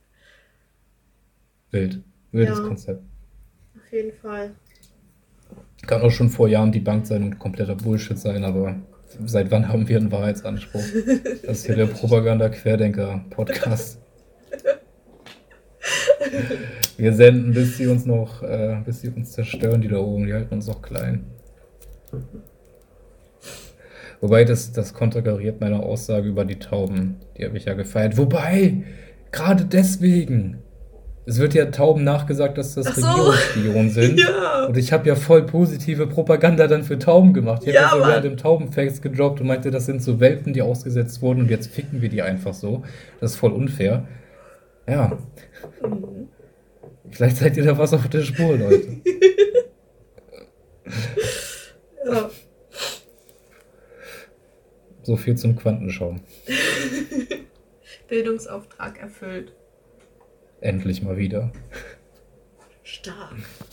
Wild. Wildes Ja, Konzept. auf jeden Fall. Kann auch schon vor Jahren debunked sein und kompletter Bullshit sein, aber seit wann haben wir einen Wahrheitsanspruch? Das ist hier der Propaganda-Querdenker-Podcast. Wir senden, bis sie uns zerstören, die da oben, die halten uns noch klein. Wobei, das konterkariert meine Aussage über die Tauben. Die habe ich ja gefeiert. Wobei, gerade deswegen. Es wird ja Tauben nachgesagt, dass Ach das so. Regierungsspionen sind. Ja. Und ich habe ja voll positive Propaganda dann für Tauben gemacht. Ich habe ja Ja, so Mann. random Taubenfacts gedroppt und meinte, das sind so Welpen, die ausgesetzt wurden und jetzt ficken wir die einfach so. Das ist voll unfair. Ja, Mhm. vielleicht seid ihr da was auf der Spur, Leute. Ja. So viel zum Quantenschaum. Bildungsauftrag erfüllt. Endlich mal wieder. Stark.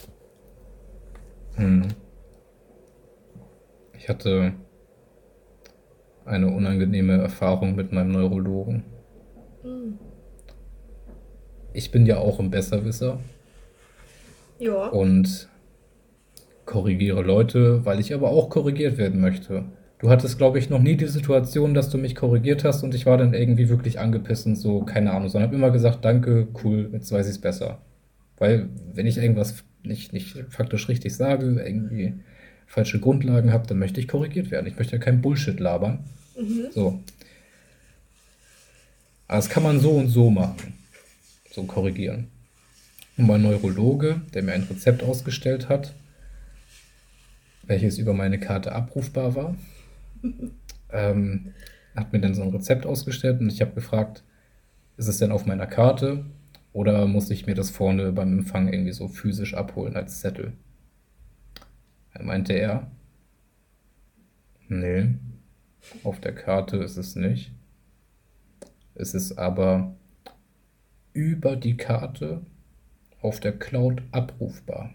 Ich hatte eine unangenehme Erfahrung mit meinem Neurologen. Mhm. Ich bin ja auch ein Besserwisser Ja. und korrigiere Leute, weil ich aber auch korrigiert werden möchte. Du hattest, glaube ich, noch nie die Situation, dass du mich korrigiert hast und ich war dann irgendwie wirklich angepisst und so, keine Ahnung, sondern habe immer gesagt, danke, cool, jetzt weiß ich es besser. Weil, wenn ich irgendwas nicht faktisch richtig sage, irgendwie falsche Grundlagen habe, dann möchte ich korrigiert werden. Ich möchte ja kein Bullshit labern. Mhm. So. Aber das kann man so und so machen. So korrigieren. Und mein Neurologe, der mir ein Rezept ausgestellt hat, welches über meine Karte abrufbar war, hat mir dann so ein Rezept ausgestellt und ich habe gefragt, ist es denn auf meiner Karte? Oder muss ich mir das vorne beim Empfang irgendwie so physisch abholen als Zettel? Da meinte er, nee, auf der Karte ist es nicht. Es ist aber über die Karte auf der Cloud abrufbar.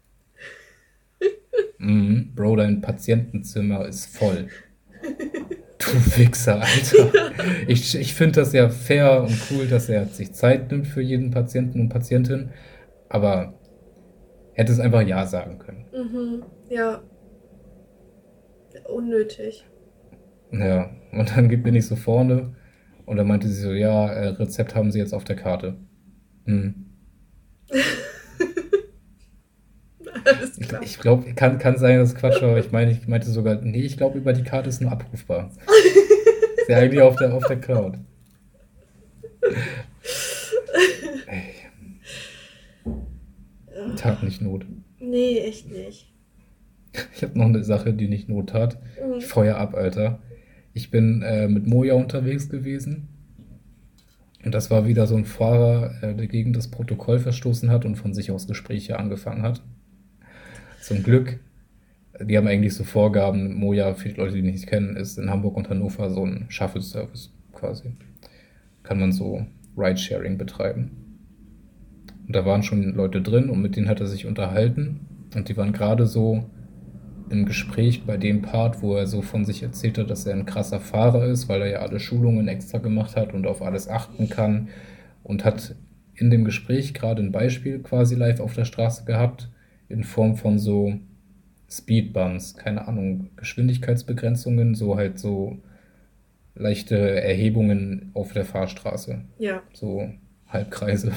Bro, dein Patientenzimmer ist voll. Du Wichser, Alter. Ich finde das ja fair und cool, dass er sich Zeit nimmt für jeden Patienten und Patientin, aber hätte es einfach Ja sagen können. Ja, unnötig. Ja, und dann bin ich so vorne und dann meinte sie so, ja, Rezept haben sie jetzt auf der Karte. Alles klar. Ich glaube, kann sein, dass Quatsch war, aber ich meinte sogar, nee, ich glaube, über die Karte ist nur abrufbar. Ist ja eigentlich auf der Cloud. Ey, tat nicht Not. Nee, echt nicht. Ich habe noch eine Sache, die nicht Not tat. Ich feuer ab, Alter. Ich bin mit Moja unterwegs gewesen. Und das war wieder so ein Fahrer, der gegen das Protokoll verstoßen hat und von sich aus Gespräche angefangen hat. Zum Glück, die haben eigentlich so Vorgaben. Moja, für die Leute, die nicht kennen, ist in Hamburg und Hannover so ein Shuttle-Service quasi. Kann man so Ridesharing betreiben. Und da waren schon Leute drin und mit denen hat er sich unterhalten. Und die waren gerade so im Gespräch bei dem Part, wo er so von sich erzählt hat, dass er ein krasser Fahrer ist, weil er ja alle Schulungen extra gemacht hat und auf alles achten kann. Und hat in dem Gespräch gerade ein Beispiel quasi live auf der Straße gehabt, in Form von so Speedbumps, keine Ahnung, Geschwindigkeitsbegrenzungen, so halt so leichte Erhebungen auf der Fahrstraße. Ja. So Halbkreise.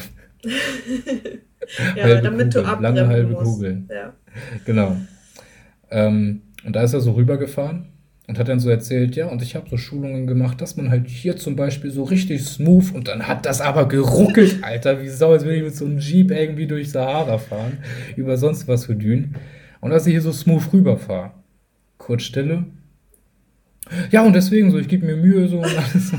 Ja, Halbe damit du Kugeln, abbremsen lange halbe musst. Kugeln. Ja. Genau. Und da ist er so rübergefahren und hat dann so erzählt, ja, und ich habe so Schulungen gemacht, dass man halt hier zum Beispiel so richtig smooth und dann hat das aber geruckelt, Alter, wie Sau, als würde ich mit so einem Jeep irgendwie durch Sahara fahren, über sonst was für Dünen. Und dass ich hier so smooth rüberfahre. Kurz Stille. Ja, und deswegen so, ich gebe mir Mühe so und alles.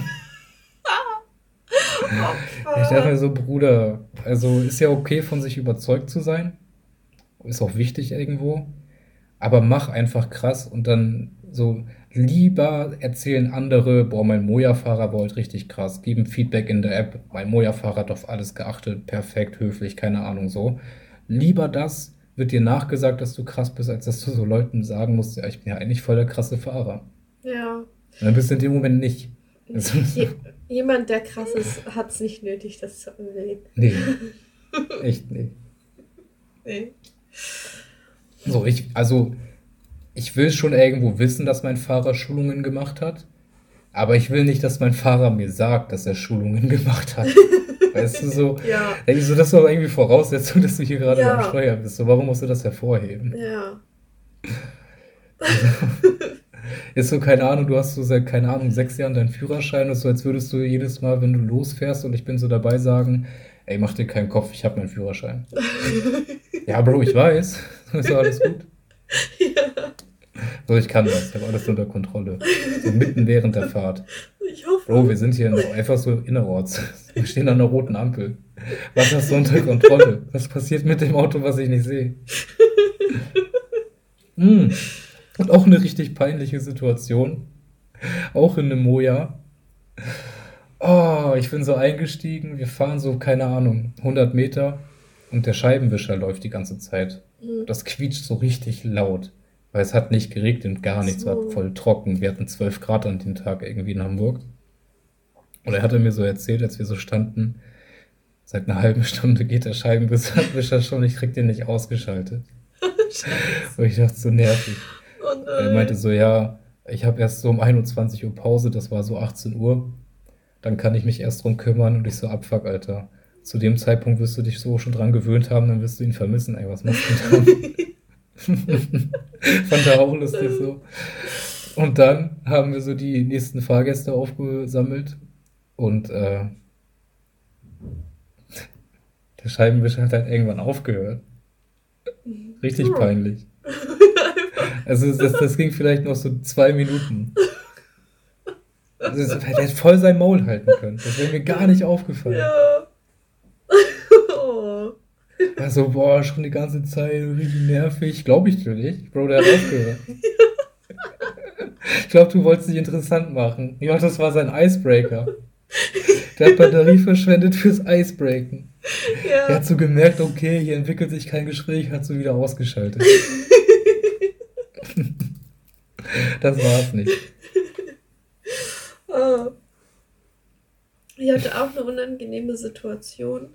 Ich dachte mir so, Bruder, also ist ja okay, von sich überzeugt zu sein. Ist auch wichtig irgendwo. Aber mach einfach krass und dann so lieber erzählen andere, boah, mein Moja-Fahrer war heute richtig krass, geben Feedback in der App, mein Moja-Fahrer hat auf alles geachtet, perfekt, höflich, keine Ahnung so. Lieber das wird dir nachgesagt, dass du krass bist, als dass du so Leuten sagen musst, ja, ich bin ja eigentlich voll der krasse Fahrer. Ja. Und dann bist du in dem Moment nicht. Also, Jemand, der krass ist, hat es nicht nötig, das zu erwähnen. nee, echt nee. Nee. So, ich will schon irgendwo wissen, dass mein Fahrer Schulungen gemacht hat, aber ich will nicht, dass mein Fahrer mir sagt, dass er Schulungen gemacht hat. Weißt du, so, Ja. denke ich so, das ist aber irgendwie Voraussetzung, dass du hier gerade Ja. am Steuer bist. So, warum musst du das hervorheben? Ja. Ist so, keine Ahnung, du hast so seit, keine Ahnung, 6 Jahren deinen Führerschein, ist so, als würdest du jedes Mal, wenn du losfährst und ich bin so dabei, sagen, ey, mach dir keinen Kopf, ich habe meinen Führerschein. Ja, Bro, ich weiß, ist doch alles gut. Ja. So, ich kann das, ich habe alles unter Kontrolle. So mitten während der Fahrt. Ich hoffe. Bro, wir sind hier einfach so innerorts. Wir stehen an einer roten Ampel. Was hast du unter Kontrolle? Was passiert mit dem Auto, was ich nicht sehe? Und auch eine richtig peinliche Situation. Auch in einem Moja. Oh, ich bin so eingestiegen. Wir fahren so, keine Ahnung, 100 Meter. Und der Scheibenwischer läuft die ganze Zeit. Das quietscht so richtig laut. Weil es hat nicht geregnet, gar nichts, war So. voll trocken. Wir hatten 12 Grad an dem Tag irgendwie in Hamburg. Und er hatte mir so erzählt, als wir so standen, seit einer halben Stunde geht der Scheibenwischer schon, ich krieg den nicht ausgeschaltet. Und ich dachte, so nervig. Oh Er nein. meinte so, ja, ich habe erst so um 21 Uhr Pause, das war so 18 Uhr. Dann kann ich mich erst drum kümmern und ich so, abfuck, Alter. Zu dem Zeitpunkt wirst du dich so schon dran gewöhnt haben, dann wirst du ihn vermissen. Ey, was machst du da? Fand er auch lustig so. Und dann haben wir so die nächsten Fahrgäste aufgesammelt und der Scheibenwischer hat halt irgendwann aufgehört. Richtig peinlich. Also das ging vielleicht noch so 2 Minuten. Der hätte voll sein Maul halten können. Das wäre mir gar nicht aufgefallen. Ja. Also, boah, schon die ganze Zeit richtig nervig. Glaube ich dir nicht. Bro, der hat aufgehört. Ich glaube, du wolltest dich interessant machen. Ja, das war sein Icebreaker. Der hat Batterie verschwendet fürs Icebreaken. Er hat Ja. so gemerkt, okay, hier entwickelt sich kein Gespräch, hat so wieder ausgeschaltet. Das war's nicht. Oh. Ich hatte auch eine unangenehme Situation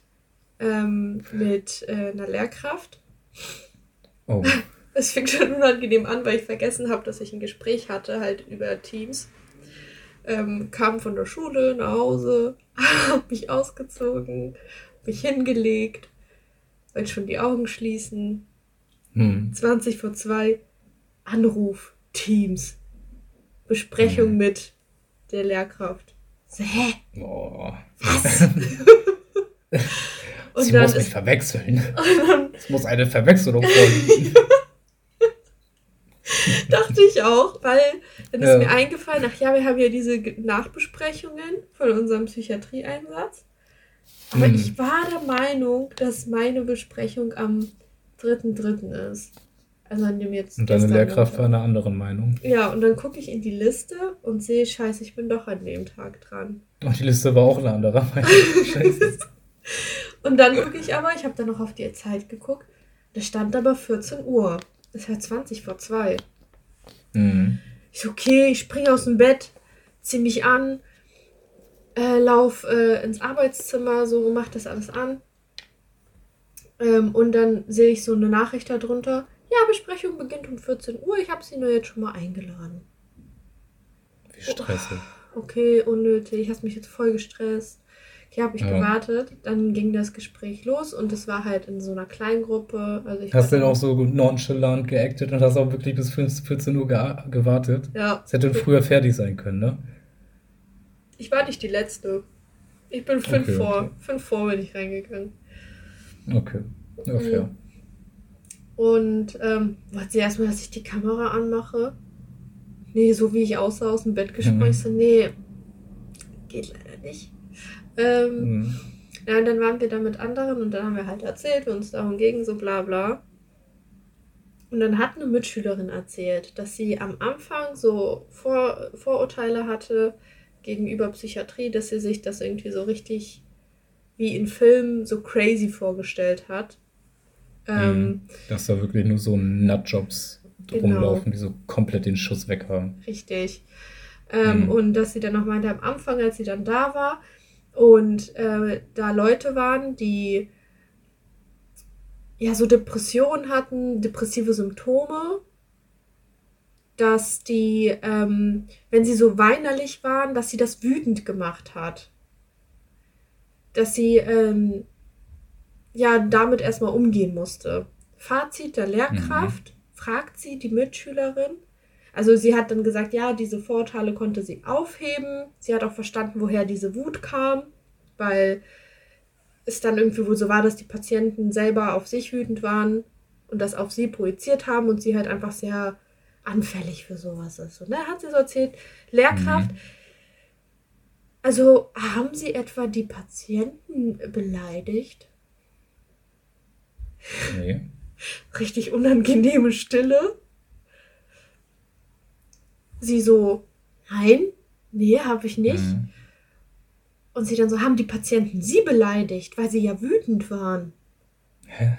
mit einer Lehrkraft. Oh. Es fing schon unangenehm an, weil ich vergessen habe, dass ich ein Gespräch hatte, halt über Teams. Kam von der Schule nach Hause, habe mich ausgezogen, mich hingelegt, wollte schon die Augen schließen. 20 vor 2, Anruf, Teams, Besprechung mit der Lehrkraft. So, hä? Oh. Was? Und Sie dann muss mich ist, verwechseln. und dann Es muss eine Verwechslung vorliegen. dachte ich auch, weil dann ist mir Ja. eingefallen, ach ja, wir haben ja diese Nachbesprechungen von unserem Psychiatrieeinsatz. Aber ich war der Meinung, dass meine Besprechung am 3.3. ist. Also an dem jetzt Und deine gestern Lehrkraft war Montag. einer anderen Meinung. Ja, und dann gucke ich in die Liste und sehe, scheiße, ich bin doch an dem Tag dran. Und die Liste war auch eine andere Meinung. Scheiße. Und dann gucke ich aber, ich habe dann noch auf die Zeit geguckt, da stand aber 14 Uhr. Das war 20 vor 2. Mhm. Ich so, okay, ich springe aus dem Bett, zieh mich an, lauf ins Arbeitszimmer, so mach das alles an. Und dann sehe ich so eine Nachricht darunter. Ja, Besprechung beginnt um 14 Uhr, ich habe sie nur jetzt schon mal eingeladen. Wie stressig. Okay, unnötig, hast mich jetzt voll gestresst. Okay, habe ich Ja. gewartet, dann ging das Gespräch los und es war halt in so einer Kleingruppe. Also ich Hast war du denn auch dann, so nonchalant geactet und hast auch wirklich bis 14 Uhr gewartet? ja, Es hätte früher fertig sein können, ne? ich war nicht die Letzte. Ich bin 5 Okay, vor. okay. 5 vor bin ich reingegangen. Okay. Ja, fair. Und wollte sie erstmal, dass ich die Kamera anmache. Nee, so wie ich aussah aus dem Bett gesprungen. Ich so, nee, geht leider nicht. Mhm. Ja, und dann waren wir da mit anderen und dann haben wir halt erzählt, wir uns darum gegen, so bla bla. Und dann hat eine Mitschülerin erzählt, dass sie am Anfang so Vorurteile hatte gegenüber Psychiatrie, dass sie sich das irgendwie so richtig wie in Filmen so crazy vorgestellt hat. Dass da wirklich nur so Nutjobs Genau. rumlaufen, die so komplett den Schuss weg haben. Richtig. Und dass sie dann noch meinte, am Anfang, als sie dann da war und da Leute waren, die ja so Depressionen hatten, depressive Symptome, dass die, wenn sie so weinerlich waren, dass sie das wütend gemacht hat. Dass sie ja damit erstmal umgehen musste. Fazit der Lehrkraft, fragt sie die Mitschülerin. Also sie hat dann gesagt, ja, diese Vorurteile konnte sie aufheben. Sie hat auch verstanden, woher diese Wut kam, weil es dann irgendwie wohl so war, dass die Patienten selber auf sich wütend waren und das auf sie projiziert haben und sie halt einfach sehr anfällig für sowas ist. Und dann hat sie so erzählt, Lehrkraft, also haben Sie etwa die Patienten beleidigt? Nee. Richtig unangenehme Stille. Sie so, nein, nee, habe ich nicht. Und sie dann so, haben die Patienten Sie beleidigt, weil sie ja wütend waren? Hä?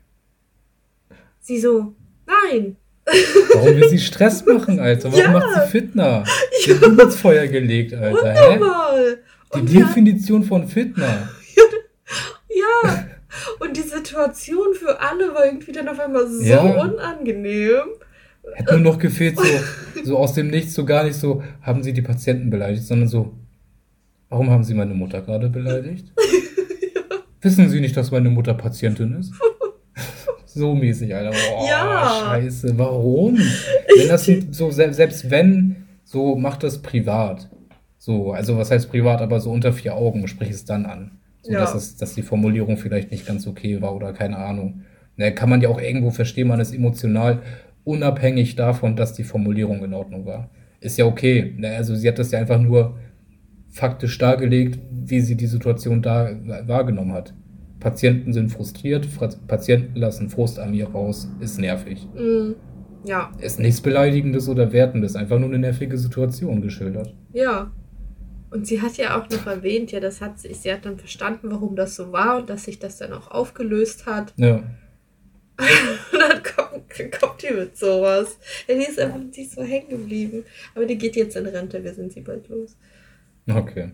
Sie so, nein. Warum will sie Stress machen, Alter? Warum Ja. macht sie Fitner? Sie hat du ins Feuer gelegt, Alter. Hä? Unnormal. Die Und ja, Definition von Fitner. ja. Und die Situation für alle war irgendwie dann auf einmal so Ja. unangenehm. Hätte nur noch gefehlt, so aus dem Nichts, so gar nicht so, haben sie die Patienten beleidigt, sondern so, warum haben sie meine Mutter gerade beleidigt? Wissen sie nicht, dass meine Mutter Patientin ist? So mäßig, Alter. Boah, Ja. scheiße, warum? Wenn das so, selbst wenn, so macht das privat. So, also was heißt privat, aber so unter 4 Augen, sprich es dann an. So, Ja. dass die Formulierung vielleicht nicht ganz okay war oder keine Ahnung. Ne, kann man ja auch irgendwo verstehen, man ist emotional unabhängig davon, dass die Formulierung in Ordnung war. Ist ja okay. Ne, also sie hat das ja einfach nur faktisch dargelegt, wie sie die Situation da wahrgenommen hat. Patienten sind frustriert, Patienten lassen Frust an mir raus, ist nervig. Ja. Ist nichts Beleidigendes oder Wertendes, einfach nur eine nervige Situation geschildert. Ja. Und sie hat ja auch noch erwähnt, ja, sie hat dann verstanden, warum das so war und dass sich das dann auch aufgelöst hat. Ja. Und dann kommt die mit sowas. Ja, die ist so hängen geblieben. Aber die geht jetzt in Rente, wir sind sie bald los. Okay.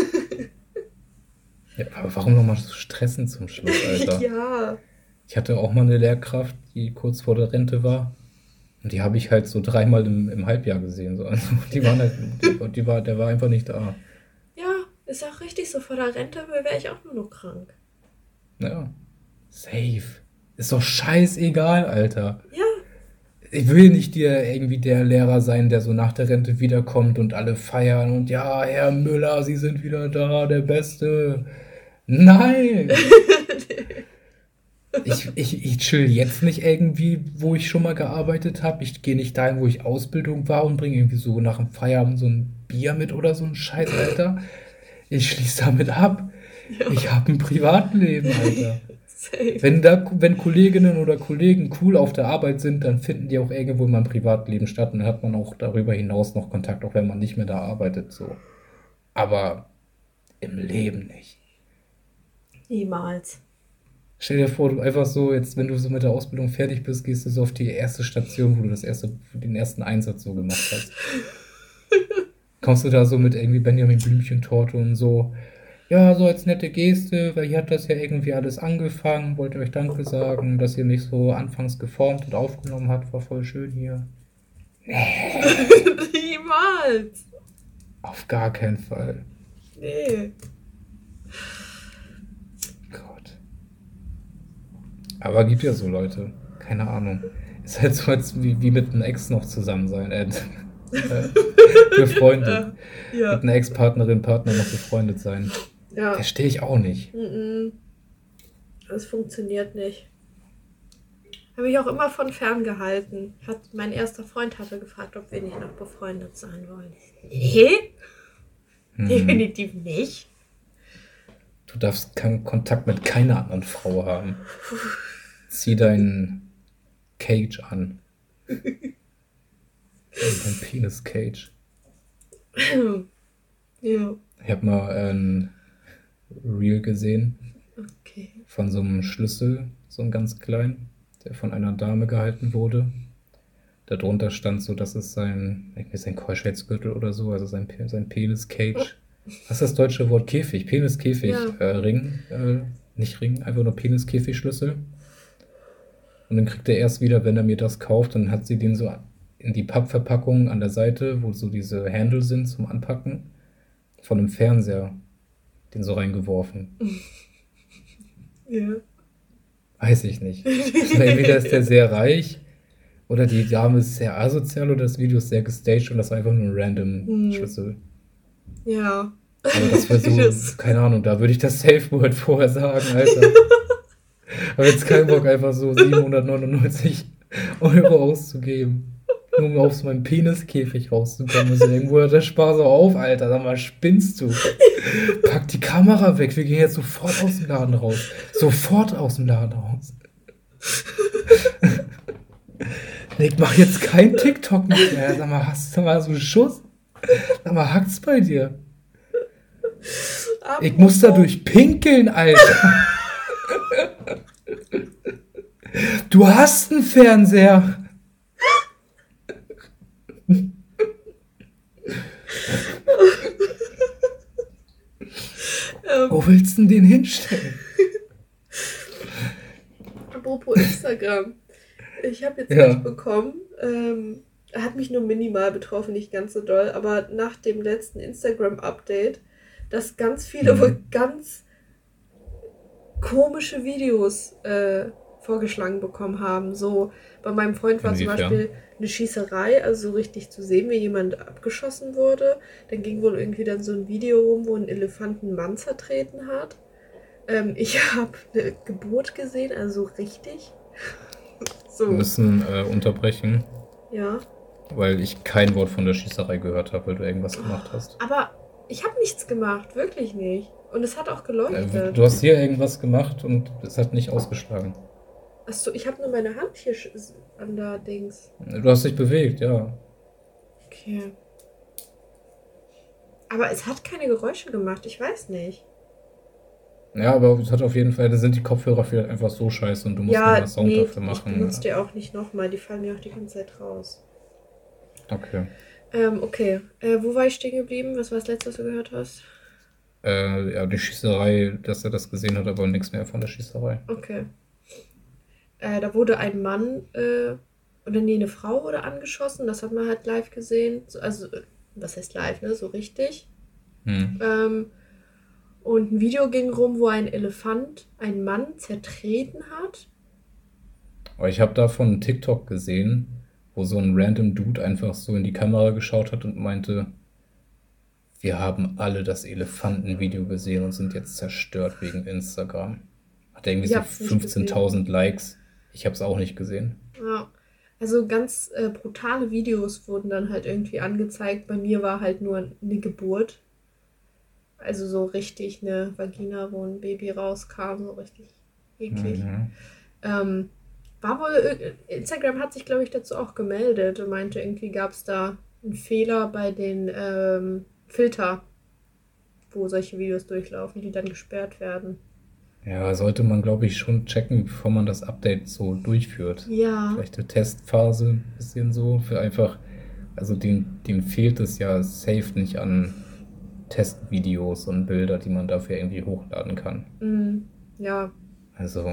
Ja, aber warum nochmal so stressen zum Schluss, Alter? Ja. Ich hatte auch mal eine Lehrkraft, die kurz vor der Rente war. Und die habe ich halt so 3-mal im Halbjahr gesehen. So. Also der war einfach nicht da. Ja, ist auch richtig so. Vor der Rente wäre ich auch nur noch krank. Ja. Safe. Ist doch scheißegal, Alter. Ja. Ich will nicht irgendwie der Lehrer sein, der so nach der Rente wiederkommt und alle feiern und ja, Herr Müller, Sie sind wieder da, der Beste. Nein! Ich chill jetzt nicht irgendwie, wo ich schon mal gearbeitet habe. Ich gehe nicht dahin, wo ich Ausbildung war und bringe irgendwie so nach dem Feierabend so ein Bier mit oder so ein Scheiß, Alter. Ich schließe damit ab. Ja. Ich habe ein Privatleben, Alter. Wenn Kolleginnen oder Kollegen cool auf der Arbeit sind, dann finden die auch irgendwo in meinem Privatleben statt. Und dann hat man auch darüber hinaus noch Kontakt, auch wenn man nicht mehr da arbeitet. So. Aber im Leben nicht. Niemals. Stell dir vor, du einfach so, jetzt, wenn du so mit der Ausbildung fertig bist, gehst du so auf die erste Station, wo du den ersten Einsatz so gemacht hast. Kommst du da so mit irgendwie Benjamin Blümchen-Torte und so, ja, so als nette Geste, weil hier hat das ja irgendwie alles angefangen, wollte euch Danke sagen, dass ihr mich so anfangs geformt und aufgenommen habt, war voll schön hier. Niemals. Auf gar keinen Fall. Nee. Gott. Aber gibt ja so Leute, keine Ahnung. Ist halt so, als wie mit einem Ex noch zusammen sein, befreundet. Ja. Mit einer Ex-Partnerin, Partner noch befreundet sein. Ja. Verstehe ich auch nicht. Das funktioniert nicht. Habe ich auch immer von fern gehalten. Mein erster Freund hatte gefragt, ob wir nicht noch befreundet sein wollen. Nee, definitiv nicht. Du darfst keinen Kontakt mit keiner anderen Frau haben. Zieh deinen Cage an. Dein Penis-Cage. Ja. Ich habe mal ein Reel gesehen Okay. von so einem Schlüssel, so einem ganz kleinen, der von einer Dame gehalten wurde. Darunter stand so, dass es sein Keuschheitsgürtel oder so, also sein Penis-Cage. Was ist das deutsche Wort? Käfig, Penis-Käfig, Ja. Ring, nicht Ring, einfach nur Penis-Käfig-Schlüssel. Und dann kriegt er erst wieder, wenn er mir das kauft, dann hat sie den so in die Pappverpackung an der Seite, wo so diese Handle sind zum Anpacken, von einem Fernseher, den so reingeworfen. Ja. Weiß ich nicht. Also entweder ist der sehr reich oder die Dame ist sehr asozial oder das Video ist sehr gestaged und das ist einfach nur ein random Schlüssel. Ja. Aber das wäre so, keine Ahnung, da würde ich das Safe-Word vorher sagen, Alter. Aber jetzt keinen Bock, einfach so 799 € auszugeben. Nur um aus meinem Peniskäfig rauszukommen. Also irgendwo hört der Spaß auch auf, Alter. Sag mal, spinnst du? Pack die Kamera weg. Wir gehen jetzt sofort aus dem Laden raus. Sofort aus dem Laden raus. Ich mach jetzt kein TikTok mehr. Sag mal, hast du mal so einen Schuss? Sag mal, hackt's bei dir? Ich muss dadurch pinkeln, Alter. Du hast einen Fernseher. Wo willst du denn den hinstellen? Apropos Instagram. Ich habe jetzt mitbekommen, hat mich nur minimal betroffen, nicht ganz so doll, aber nach dem letzten Instagram-Update, dass ganz viele wohl ganz komische Videos vorgeschlagen bekommen haben. So, bei meinem Freund war zum Beispiel eine Schießerei, also so richtig zu sehen, wie jemand abgeschossen wurde. Dann ging wohl irgendwie dann so ein Video rum, wo ein Elefant einen Mann zertreten hat. Ich habe eine Geburt gesehen, also richtig. So. Wir müssen unterbrechen. Ja. Weil ich kein Wort von der Schießerei gehört habe, weil du irgendwas gemacht hast. Aber ich habe nichts gemacht, wirklich nicht. Und es hat auch geleuchtet. Du hast hier irgendwas gemacht und es hat nicht ausgeschlagen. Achso, ich habe nur meine Hand hier an der Dings. Du hast dich bewegt, ja. Okay. Aber es hat keine Geräusche gemacht, ich weiß nicht. Ja, aber es hat auf jeden Fall, da sind die Kopfhörer vielleicht einfach so scheiße und du musst nochmal Ja, Sound nee, dafür ich benutze machen. die auch nicht nochmal, die fallen mir auch die ganze Zeit raus. Okay. Okay. Wo war ich stehen geblieben? Was war das letzte, was du gehört hast? Ja, die Schießerei, dass er das gesehen hat, aber nichts mehr von der Schießerei. Okay. Da wurde ein Mann, oder nee, eine Frau wurde angeschossen, das hat man halt live gesehen. Also, was heißt live, ne? So richtig. Hm. Und ein Video ging rum, wo ein Elefant einen Mann zertreten hat. Aber ich habe davon einen TikTok gesehen, wo so ein random Dude einfach so in die Kamera geschaut hat und meinte, wir haben alle das Elefantenvideo gesehen und sind jetzt zerstört wegen Instagram. Hat irgendwie Ich so hab's nicht gesehen. 15.000 Likes. Ich habe es auch nicht gesehen. Ja. Also ganz brutale Videos wurden dann halt irgendwie angezeigt. Bei mir war halt nur eine Geburt. Also so richtig eine Vagina, wo ein Baby rauskam, so richtig eklig. Mhm. War wohl, Instagram hat sich, glaube ich, dazu auch gemeldet und meinte, irgendwie gab es da einen Fehler bei den Filter, wo solche Videos durchlaufen, die dann gesperrt werden. Ja, sollte man, glaube ich, schon checken, bevor man das Update so durchführt. Ja, Vielleicht eine Testphase, ein bisschen so, für einfach, also dem fehlt es ja safe nicht an Testvideos und Bilder, die man dafür irgendwie hochladen kann. ja, Also,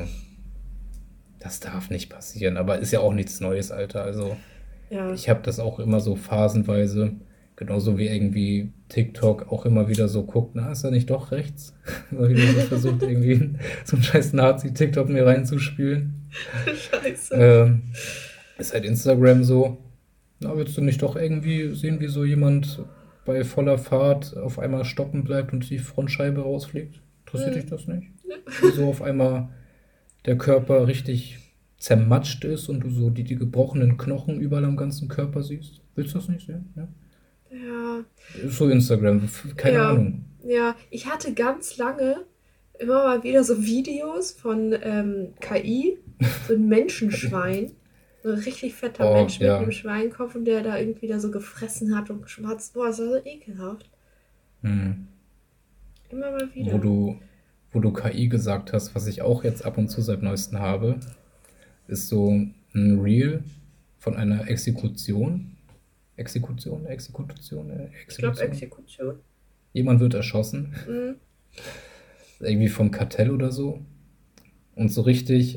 das darf nicht passieren, aber ist ja auch nichts Neues, Alter. Also, ja. ich habe das auch immer so phasenweise, genauso wie irgendwie TikTok auch immer wieder so guckt, na, ist er nicht doch rechts? Immer wieder so versucht, irgendwie so einen scheiß Nazi-TikTok mir reinzuspülen. Scheiße. Ist halt Instagram so, na, willst du nicht doch irgendwie sehen, wie so jemand bei voller Fahrt auf einmal stoppen bleibt und die Frontscheibe rausfliegt? Interessiert dich das nicht? Wie so auf einmal der Körper richtig zermatscht ist und du so die gebrochenen Knochen überall am ganzen Körper siehst? Willst du das nicht sehen? Ja. Ja, Ist so Instagram, keine ja, Ahnung. ja. Ich hatte ganz lange immer mal wieder so Videos von KI, so ein Menschenschwein. So ein richtig fetter Oh, Mensch mit einem ja. Schweinkopf und der da irgendwie da so gefressen hat und geschmatzt. Boah, das war so ekelhaft. Hm. Immer mal Wo wieder. du, wo du KI gesagt hast, was ich auch jetzt ab und zu seit neuestem habe, ist so ein Reel von einer Exekution. Ich glaube Exekution. Exekution. Jemand wird erschossen, Mhm. irgendwie vom Kartell oder so. Und so richtig,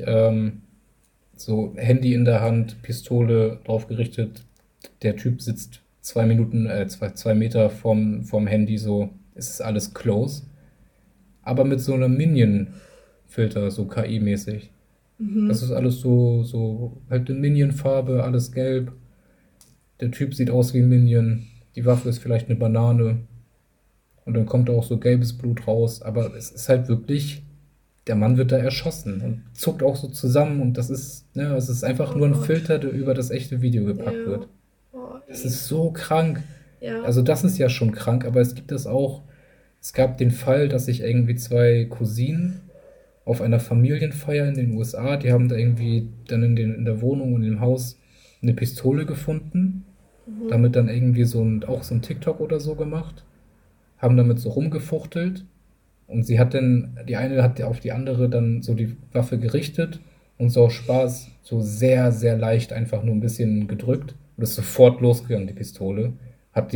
so Handy in der Hand, Pistole drauf gerichtet. Der Typ sitzt 2 Minuten, 2 Meter vom Handy, so, es ist alles close. Aber mit so einem Minion-Filter, so KI-mäßig. Das ist alles so halt in Minion-Farbe, alles gelb. Der Typ sieht aus wie ein Minion. Die Waffe ist vielleicht eine Banane. Und dann kommt da auch so gelbes Blut raus. Aber es ist halt wirklich, der Mann wird da erschossen und zuckt auch so zusammen. Und das ist, ne, es ist einfach Oh nur ein Gott. Filter, der über das echte Video gepackt Ja. wird. Oh, Das ist so krank. ja. Also das ist ja schon krank, aber es gibt es auch. Es gab den Fall, dass sich irgendwie zwei Cousinen auf einer Familienfeier in den USA, die haben da irgendwie dann in der Wohnung und im Haus eine Pistole gefunden, damit dann irgendwie auch so ein TikTok oder so gemacht, haben damit so rumgefuchtelt und die eine hat auf die andere dann so die Waffe gerichtet und so aus Spaß so sehr, sehr leicht einfach nur ein bisschen gedrückt und ist sofort losgegangen, die Pistole. Hat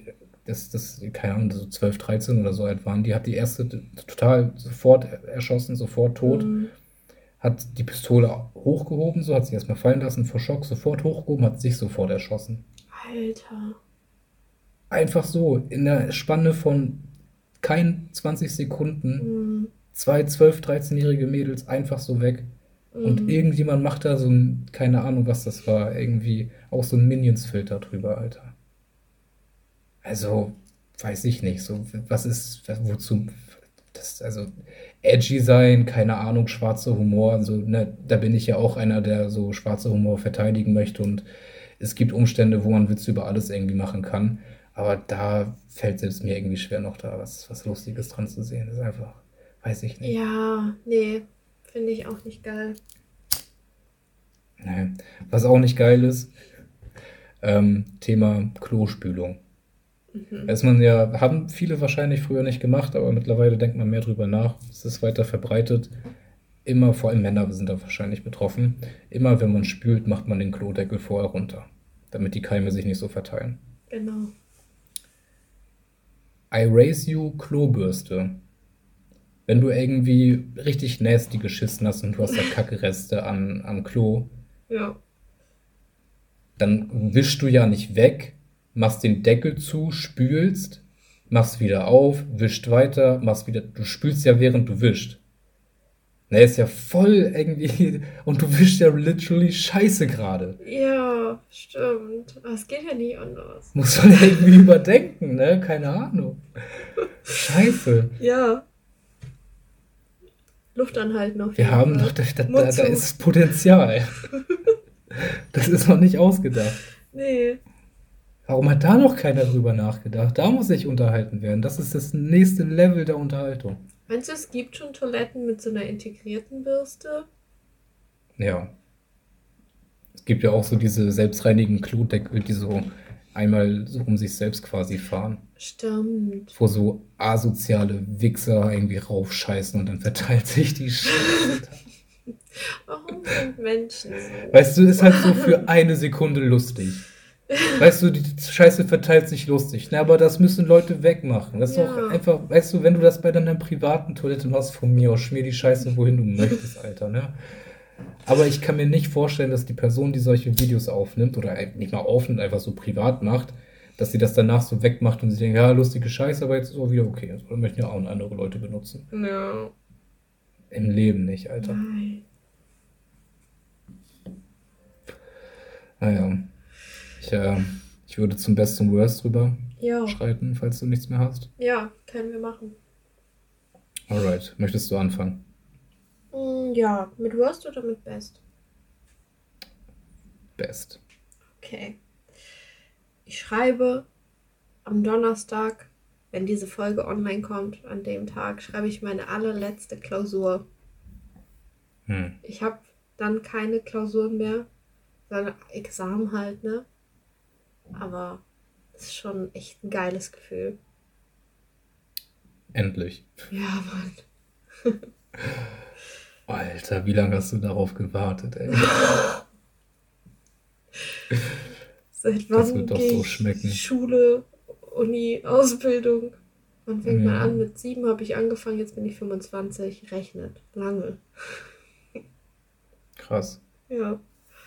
keine Ahnung, so 12, 13 oder so alt waren, die hat die erste total sofort erschossen, sofort tot, hat die Pistole hochgehoben, so hat sie erstmal fallen lassen, vor Schock sofort hochgehoben, hat sich sofort erschossen. Alter. Einfach so, in der Spanne von kein 20 Sekunden, zwei 12, 13-jährige Mädels einfach so weg. Und irgendjemand macht da so ein, keine Ahnung, was das war, irgendwie auch so ein Minions-Filter drüber, Alter. Also, weiß ich nicht, so, wozu, also, edgy sein, keine Ahnung, schwarzer Humor, also, ne, da bin ich ja auch einer, der so schwarzer Humor verteidigen möchte und es gibt Umstände, wo man Witze über alles irgendwie machen kann, Aber da fällt selbst mir irgendwie schwer, noch da was Lustiges dran zu sehen. Das ist einfach, weiß ich nicht. Ja, nee, finde ich auch nicht geil. Nee. Was auch nicht geil ist, Thema Klospülung. Mhm. Weiß man ja, haben viele wahrscheinlich früher nicht gemacht, aber mittlerweile denkt man mehr drüber nach. Es ist weiter verbreitet. Immer, vor allem Männer sind da wahrscheinlich betroffen. Immer wenn man spült, macht man den Klodeckel vorher runter, damit die Keime sich nicht so verteilen. Genau. I raise you Klobürste. Wenn du irgendwie richtig nasty geschissen hast und du hast da Kackereste am Klo, Ja. dann wischst du ja nicht weg, machst den Deckel zu, spülst, machst wieder auf, wischt weiter, machst wieder. Du spülst ja während du wischst. Ne, ist ja voll irgendwie. Und du wischst ja literally Scheiße gerade. Ja, stimmt. Aber es geht ja nicht anders. Muss man irgendwie überdenken, ne? Keine Ahnung. Scheiße. Ja, Luft anhalten auf Wir jeden haben doch, Fall. Mund da zu. ist Potenzial. Das ist noch nicht ausgedacht. Nee. Warum hat da noch keiner drüber nachgedacht? Da muss sich unterhalten werden. Das ist das nächste Level der Unterhaltung. Meinst du, es gibt schon Toiletten mit so einer integrierten Bürste? Ja. Es gibt ja auch so diese selbstreinigen Klodeckel, die so einmal so um sich selbst quasi fahren. Stimmt. Wo so asoziale Wichser irgendwie raufscheißen und dann verteilt sich die Scheiße. Warum sind Menschen so? Weißt du, ist halt so für eine Sekunde lustig. Weißt du, die Scheiße verteilt sich lustig. Na, aber das müssen Leute wegmachen. Das ist doch Ja. einfach, weißt du, wenn du das bei deiner privaten Toilette machst, von mir aus, schmier die Scheiße, wohin du möchtest, Alter, ne? Aber ich kann mir nicht vorstellen, dass die Person, die solche Videos aufnimmt, oder nicht mal aufnimmt, einfach so privat macht, dass sie das danach so wegmacht und sie denkt, ja, lustige Scheiße, aber jetzt ist auch wieder okay. Also, möchten ja auch andere Leute benutzen. Ja. Im Leben nicht, Alter. Nein. Naja, ich, äh, ich würde zum Best und Worst drüber Ja. schreiten, falls du nichts mehr hast. Ja, können wir machen. Alright, möchtest du anfangen? Ja, mit Worst oder mit Best? Best. Okay. Ich schreibe am Donnerstag, wenn diese Folge online kommt, an dem Tag, schreibe ich meine allerletzte Klausur. Ich habe dann keine Klausuren mehr, sondern Examen halt, ne? Aber es ist schon echt ein geiles Gefühl. Endlich. Ja, Mann. Alter, wie lange hast du darauf gewartet, ey? Seit Das wann wird doch gehe so ich schmecken. Schule, Uni, Ausbildung? Wann fängt man an? Mhm. Mit 7 habe ich angefangen, jetzt bin ich 25. Rechnet. Lange. Krass. Ja.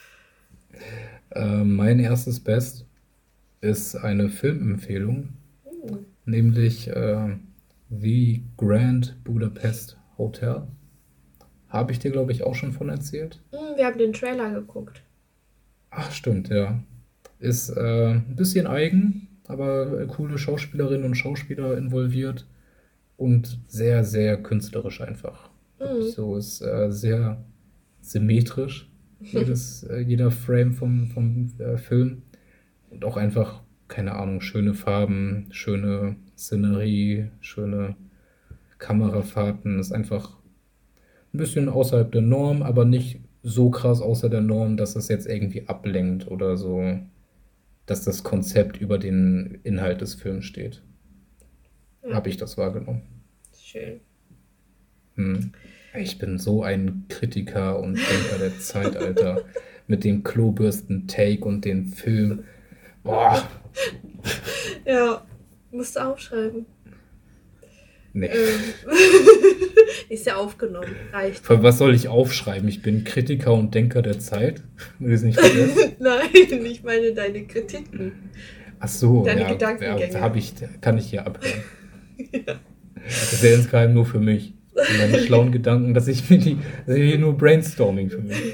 Mein erstes Best ist eine Filmempfehlung, Hm. nämlich The Grand Budapest Hotel. Habe ich dir, glaube ich, auch schon von erzählt? Wir haben den Trailer geguckt. Ach, stimmt, ja. Ist ein bisschen eigen, aber coole Schauspielerinnen und Schauspieler involviert und sehr, sehr künstlerisch einfach. Wirklich Mhm. so, ist sehr symmetrisch, jeder Frame vom Film. Und auch einfach, keine Ahnung, schöne Farben, schöne Szenerie, schöne Kamerafahrten. Ist einfach ein bisschen außerhalb der Norm, aber nicht so krass außer der Norm, dass es jetzt irgendwie ablenkt oder so, dass das Konzept über den Inhalt des Films steht. Ja, Habe ich das wahrgenommen. schön. Hm. Ich bin so ein Kritiker und Denker der Zeit, Alter. Mit dem Klobürsten-Take und dem Film. Boah, Ja, musst du aufschreiben. nee. Ist ja aufgenommen. Reicht. Was soll ich aufschreiben? Ich bin Kritiker und Denker der Zeit. Will ich es nicht vergessen? Nein, ich meine deine Kritiken. Ach so, Deine ja, Gedankengänge. kann ich hier abhören. Das ist ja insgeheim nur für mich. Und meine schlauen Gedanken, dass ich hier nur Brainstorming für mich.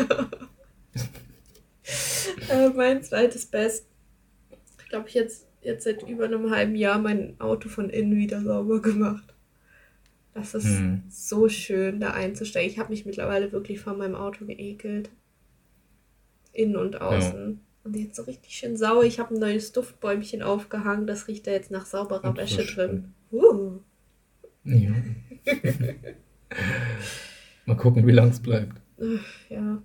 Mein zweites Best. Ich glaube, ich jetzt seit über einem halben Jahr mein Auto von innen wieder sauber gemacht. Das ist so schön, da einzusteigen. Ich habe mich mittlerweile wirklich von meinem Auto geekelt. Innen und Ja. außen. Und jetzt so richtig schön sauer. Ich habe ein neues Duftbäumchen aufgehangen. Das riecht da jetzt nach sauberer Und Wäsche frisch drin. Ja. Mal gucken, wie lang es bleibt. Ja.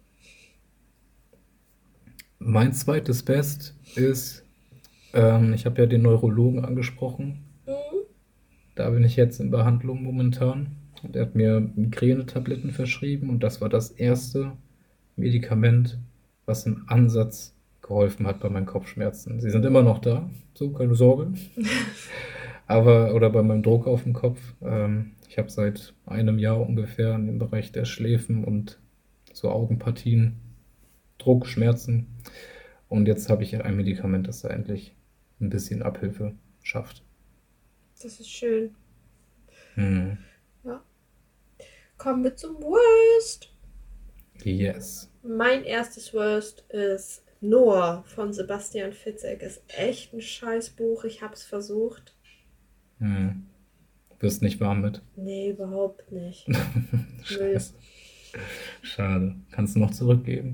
Mein zweites Best ist, ich habe ja den Neurologen angesprochen. Da bin ich jetzt in Behandlung momentan. Und er hat mir Migränetabletten verschrieben und das war das erste Medikament, was im Ansatz geholfen hat bei meinen Kopfschmerzen. Sie sind immer noch da, so keine Sorge. Oder bei meinem Druck auf dem Kopf. Ich habe seit einem Jahr ungefähr in dem Bereich der Schläfen und so Augenpartien Druck, Schmerzen. Und jetzt habe ich ein Medikament, das da endlich ein bisschen Abhilfe schafft. Das ist schön. Hm. Ja. Kommen wir zum Worst. Yes. Mein erstes Worst ist Noah von Sebastian Fitzek. Ist echt ein Scheißbuch. Ich habe es versucht. Wirst nicht warm mit? Nee, überhaupt nicht. Scheiße. Schade. Kannst du noch zurückgeben?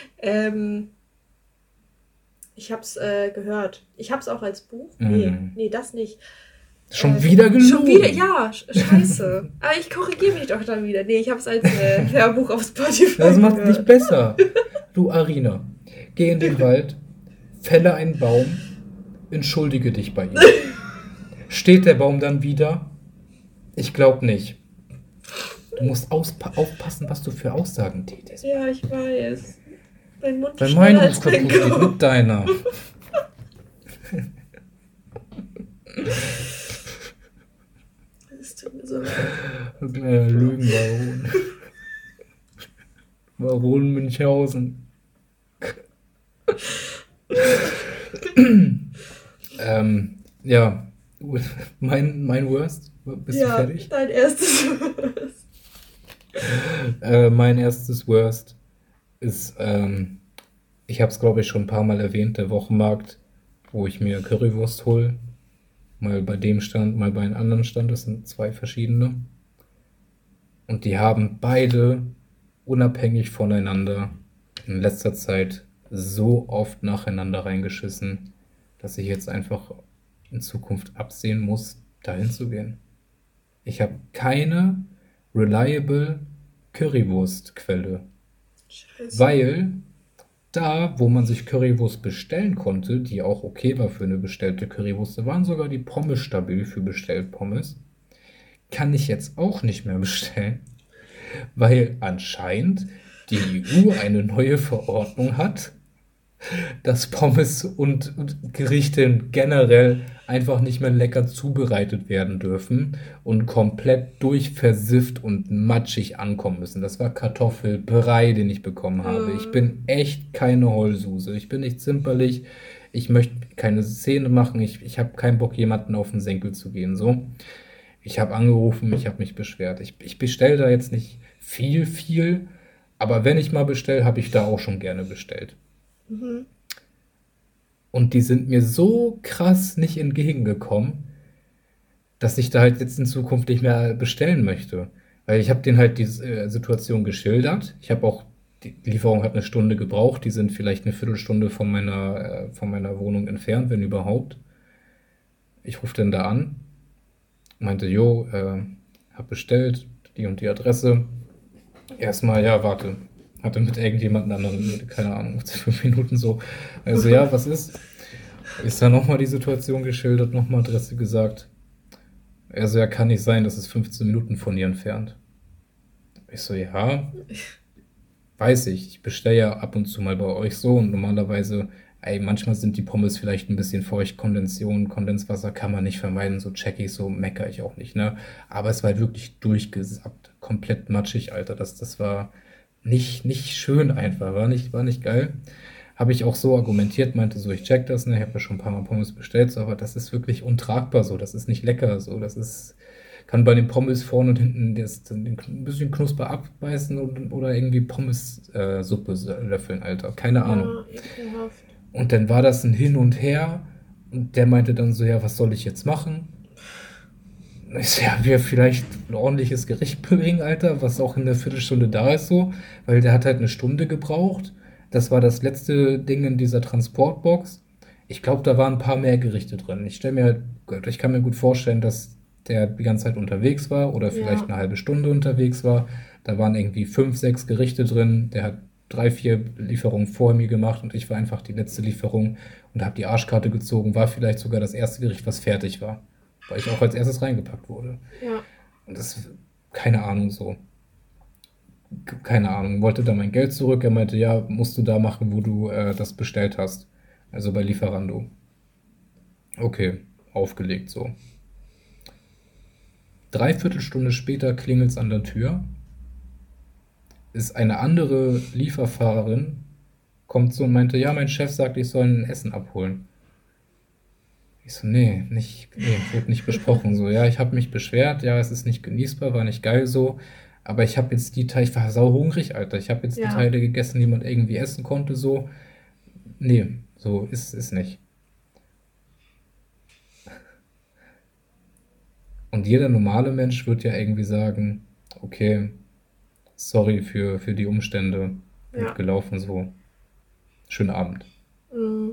Ich habe es gehört. Ich habe es auch als Buch. Mhm. Nee, das nicht. Schon wieder gelogen. Schon wieder, ja, scheiße. Aber ich korrigiere mich doch dann wieder. Nee, ich habe es als Hörbuch auf Spotify Das macht gehört. nicht besser. Du, Arina, geh in den Wald, fälle einen Baum, entschuldige dich bei ihm. Steht der Baum dann wieder? Ich glaube nicht. Du musst aufpassen, was du für Aussagen tätigst. Ja, ich weiß. Dein Mund Weil ist mein schneller Hut als dein kaputt geht Kopf. mit deiner. Es tut mir so leid. Lügenbaron. Baron Münchhausen. Ja, mein Worst. Bist du fertig? Dein erstes Worst. Mein erstes Worst ist, ich habe es glaube ich schon ein paar Mal erwähnt, der Wochenmarkt, wo ich mir Currywurst hole. Mal bei dem Stand, mal bei einem anderen Stand. Das sind zwei verschiedene. Und die haben beide unabhängig voneinander in letzter Zeit so oft nacheinander reingeschissen, dass ich jetzt einfach in Zukunft absehen muss, dahin zu gehen. Ich habe keine reliable Currywurstquelle, Scheiße. weil da, wo man sich Currywurst bestellen konnte, die auch okay war für eine bestellte Currywurst, da waren sogar die Pommes stabil für Bestellpommes, kann ich jetzt auch nicht mehr bestellen, weil anscheinend die EU eine neue Verordnung hat, dass Pommes und Gerichte generell einfach nicht mehr lecker zubereitet werden dürfen und komplett durchversifft und matschig ankommen müssen. Das war Kartoffelbrei, den ich bekommen habe. Ich bin echt keine Heulsuse. Ich bin nicht zimperlich. Ich möchte keine Szene machen. Ich habe keinen Bock, jemanden auf den Senkel zu gehen. So. Ich habe angerufen, ich habe mich beschwert. Ich bestelle da jetzt nicht viel, aber wenn ich mal bestelle, habe ich da auch schon gerne bestellt. Und die sind mir so krass nicht entgegengekommen, dass ich da halt jetzt in Zukunft nicht mehr bestellen möchte. Weil ich habe denen halt die Situation geschildert. Ich habe auch, die Lieferung hat eine Stunde gebraucht. Die sind vielleicht eine Viertelstunde von meiner Wohnung entfernt, wenn überhaupt. Ich rufe dann da an, meinte, jo, hab bestellt, die und die Adresse. Erstmal, ja, warte. Hatte mit irgendjemand anderen, keine Ahnung, 5 Minuten so. Also, ja, was ist? Ist da nochmal die Situation geschildert, nochmal Adresse gesagt. Also, ja, kann nicht sein, das ist 15 Minuten von hier entfernt. Ich so, ja, weiß ich. Ich bestelle ja ab und zu mal bei euch so und normalerweise, manchmal sind die Pommes vielleicht ein bisschen feucht, Kondenswasser kann man nicht vermeiden, so check ich, so meckere ich auch nicht, ne? Aber es war halt wirklich durchgesappt, komplett matschig, Alter. Das war nicht schön einfach, war nicht geil. Habe ich auch so argumentiert, meinte so, ich check das, ne? Ich habe ja schon ein paar Mal Pommes bestellt, so, aber das ist wirklich untragbar so, das ist nicht lecker so, kann bei den Pommes vorne und hinten ein bisschen Knusper abbeißen oder irgendwie Pommes-Suppe löffeln, Alter. Keine Ahnung. Ja, ekelhaft. Und dann war das ein Hin und Her und der meinte dann so, ja, was soll ich jetzt machen? Ich so, ja, wir vielleicht ein ordentliches Gericht bringen, Alter, was auch in der Viertelstunde da ist so, weil der hat halt eine Stunde gebraucht. Das war das letzte Ding in dieser Transportbox. Ich glaube, da waren ein paar mehr Gerichte drin. Ich kann mir gut vorstellen, dass der die ganze Zeit unterwegs war oder vielleicht Ja, eine halbe Stunde unterwegs war. Da waren irgendwie 5, 6 Gerichte drin. Der hat 3, 4 Lieferungen vor mir gemacht und ich war einfach die letzte Lieferung und habe die Arschkarte gezogen. War vielleicht sogar das erste Gericht, was fertig war, weil ich auch als erstes reingepackt wurde. ja, Und das, keine Ahnung, so. Keine Ahnung, wollte da mein Geld zurück. Er meinte, ja, musst du da machen, wo du das bestellt hast. Also bei Lieferando. Okay, aufgelegt so. Dreiviertelstunde später klingelt es an der Tür. Ist eine andere Lieferfahrerin, kommt so und meinte, ja, mein Chef sagt, ich soll ein Essen abholen. Ich so, nee, wurde nicht besprochen. So, ja, ich habe mich beschwert, ja, es ist nicht genießbar, war nicht geil so. Aber ich habe jetzt die Teile, ich war sauhungrig, Alter. Ich habe jetzt die ja, Teile gegessen, die man irgendwie essen konnte, so. Nee, so ist nicht. Und jeder normale Mensch wird ja irgendwie sagen, okay, sorry für die Umstände, blöd ja. gelaufen, so. Schönen Abend. Mm.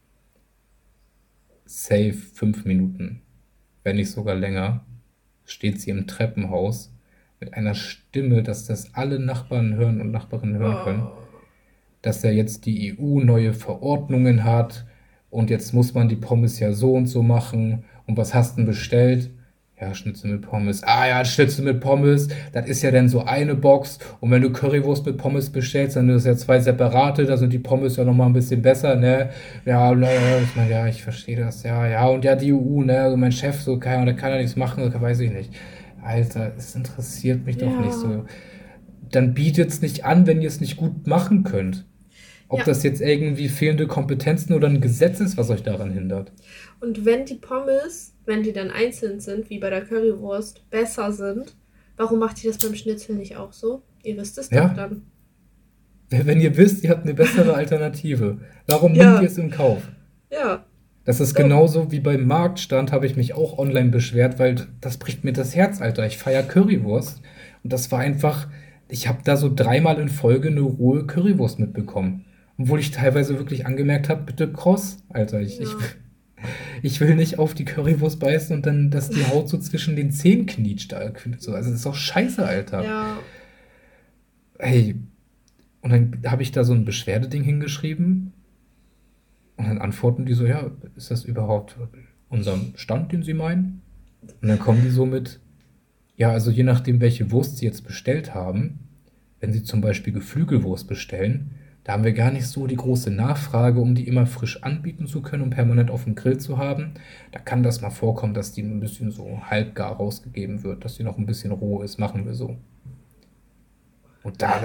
Safe 5 Minuten, wenn nicht sogar länger, steht sie im Treppenhaus mit einer Stimme, dass das alle Nachbarn hören und Nachbarinnen hören können, Oh. dass er jetzt die EU neue Verordnungen hat und jetzt muss man die Pommes ja so und so machen. Und was hast du denn bestellt? Ja, Schnitzel mit Pommes. Ah ja, Schnitzel mit Pommes, das ist ja dann so eine Box. Und wenn du Currywurst mit Pommes bestellst, dann sind das ja zwei separate, da sind die Pommes ja nochmal ein bisschen besser, ne? Ja, ich meine, ja, ich verstehe das, ja, ja. Und ja, die EU, ne? Also mein Chef, so kann, der kann ja nichts machen, so, weiß ich nicht. Alter, es interessiert mich doch nicht Ja, so. Dann bietet es nicht an, wenn ihr es nicht gut machen könnt. Ob ja. das jetzt irgendwie fehlende Kompetenzen oder ein Gesetz ist, was euch daran hindert. Und wenn die Pommes, wenn die dann einzeln sind, wie bei der Currywurst, besser sind, warum macht ihr das beim Schnitzel nicht auch so? Ihr wisst es doch Ja, dann. wenn ihr wisst, ihr habt eine bessere Alternative, warum nimmt ihr Ja, es in Kauf? ja, Das ist dumm. genauso wie beim Marktstand, habe ich mich auch online beschwert, weil das bricht mir das Herz, Alter. Ich feiere Currywurst und das war einfach, ich habe da so 3-mal in Folge eine rohe Currywurst mitbekommen. Obwohl ich teilweise wirklich angemerkt habe, bitte kross, Alter. Ja, Ich will nicht auf die Currywurst beißen und dann, dass die Haut so zwischen den Zähnen knietscht. So, also das ist doch scheiße, Alter. ja, Hey, und dann habe ich da so ein Beschwerdeding hingeschrieben und dann antworten die so, ja, ist das überhaupt unser Stand, den Sie meinen? Und dann kommen die so mit, ja, also je nachdem, welche Wurst Sie jetzt bestellt haben, wenn Sie zum Beispiel Geflügelwurst bestellen, da haben wir gar nicht so die große Nachfrage, um die immer frisch anbieten zu können und permanent auf dem Grill zu haben. Da kann das mal vorkommen, dass die ein bisschen so halbgar rausgegeben wird, dass die noch ein bisschen roh ist, machen wir so. Und da,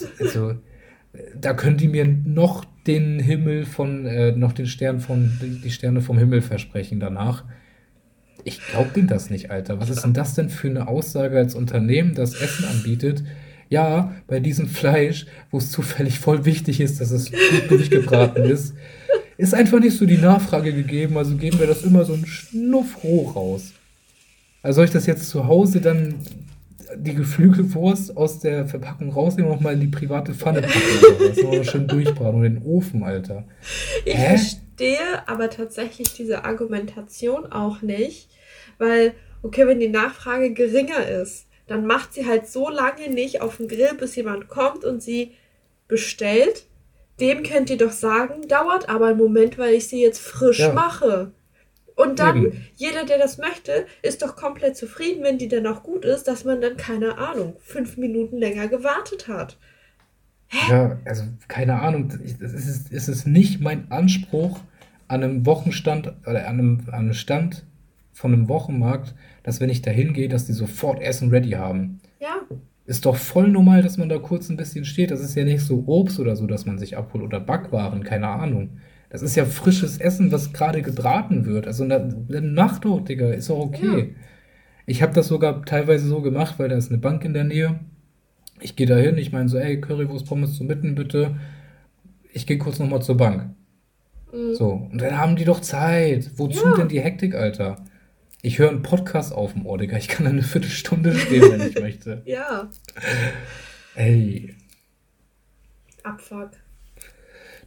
da können die mir noch den Himmel noch den Stern die Sterne vom Himmel versprechen danach. Ich glaube denen das nicht, Alter. Was ich ist denn glaube. das denn für eine Aussage als Unternehmen, das Essen anbietet? Ja, bei diesem Fleisch, wo es zufällig voll wichtig ist, dass es gut durchgebraten ist einfach nicht so die Nachfrage gegeben, also geben wir das immer so einen Schnuff hoch raus. Also soll ich das jetzt zu Hause dann die Geflügelwurst aus der Verpackung rausnehmen und nochmal in die private Pfanne packen oder was? Nochmal schön durchbraten und in den Ofen, Alter. Ich Hä? verstehe aber tatsächlich diese Argumentation auch nicht, weil, okay, wenn die Nachfrage geringer ist, dann macht sie halt so lange nicht auf dem Grill, bis jemand kommt und sie bestellt. Dem könnt ihr doch sagen, dauert aber einen Moment, weil ich sie jetzt frisch Ja, mache. Und dann, eben. jeder, der das möchte, ist doch komplett zufrieden, wenn die dann auch gut ist, dass man dann, keine Ahnung, 5 Minuten länger gewartet hat. Ja, also keine Ahnung. Es ist nicht mein Anspruch an einem Wochenstand oder an einem Stand von einem Wochenmarkt, dass wenn ich da hingehe, dass die sofort Essen ready haben. Ja, Ist doch voll normal, dass man da kurz ein bisschen steht. Das ist ja nicht so Obst oder so, dass man sich abholt oder Backwaren, keine Ahnung. Das ist ja frisches Essen, was gerade gebraten wird. Also eine Nacht doch, Digga, ist auch ja. okay. Ich habe das sogar teilweise so gemacht, weil da ist eine Bank in der Nähe. Ich gehe da hin, ich meine so, ey, Currywurst, Pommes zum Mitten bitte. Ich gehe kurz nochmal zur Bank. Mm. So, und dann haben die doch Zeit. Wozu denn Ja, die Hektik, Alter? Ich höre einen Podcast auf dem Ohr, Digga. Ich kann da eine Viertelstunde stehen, wenn ich möchte. ja. Ey, Abfuck.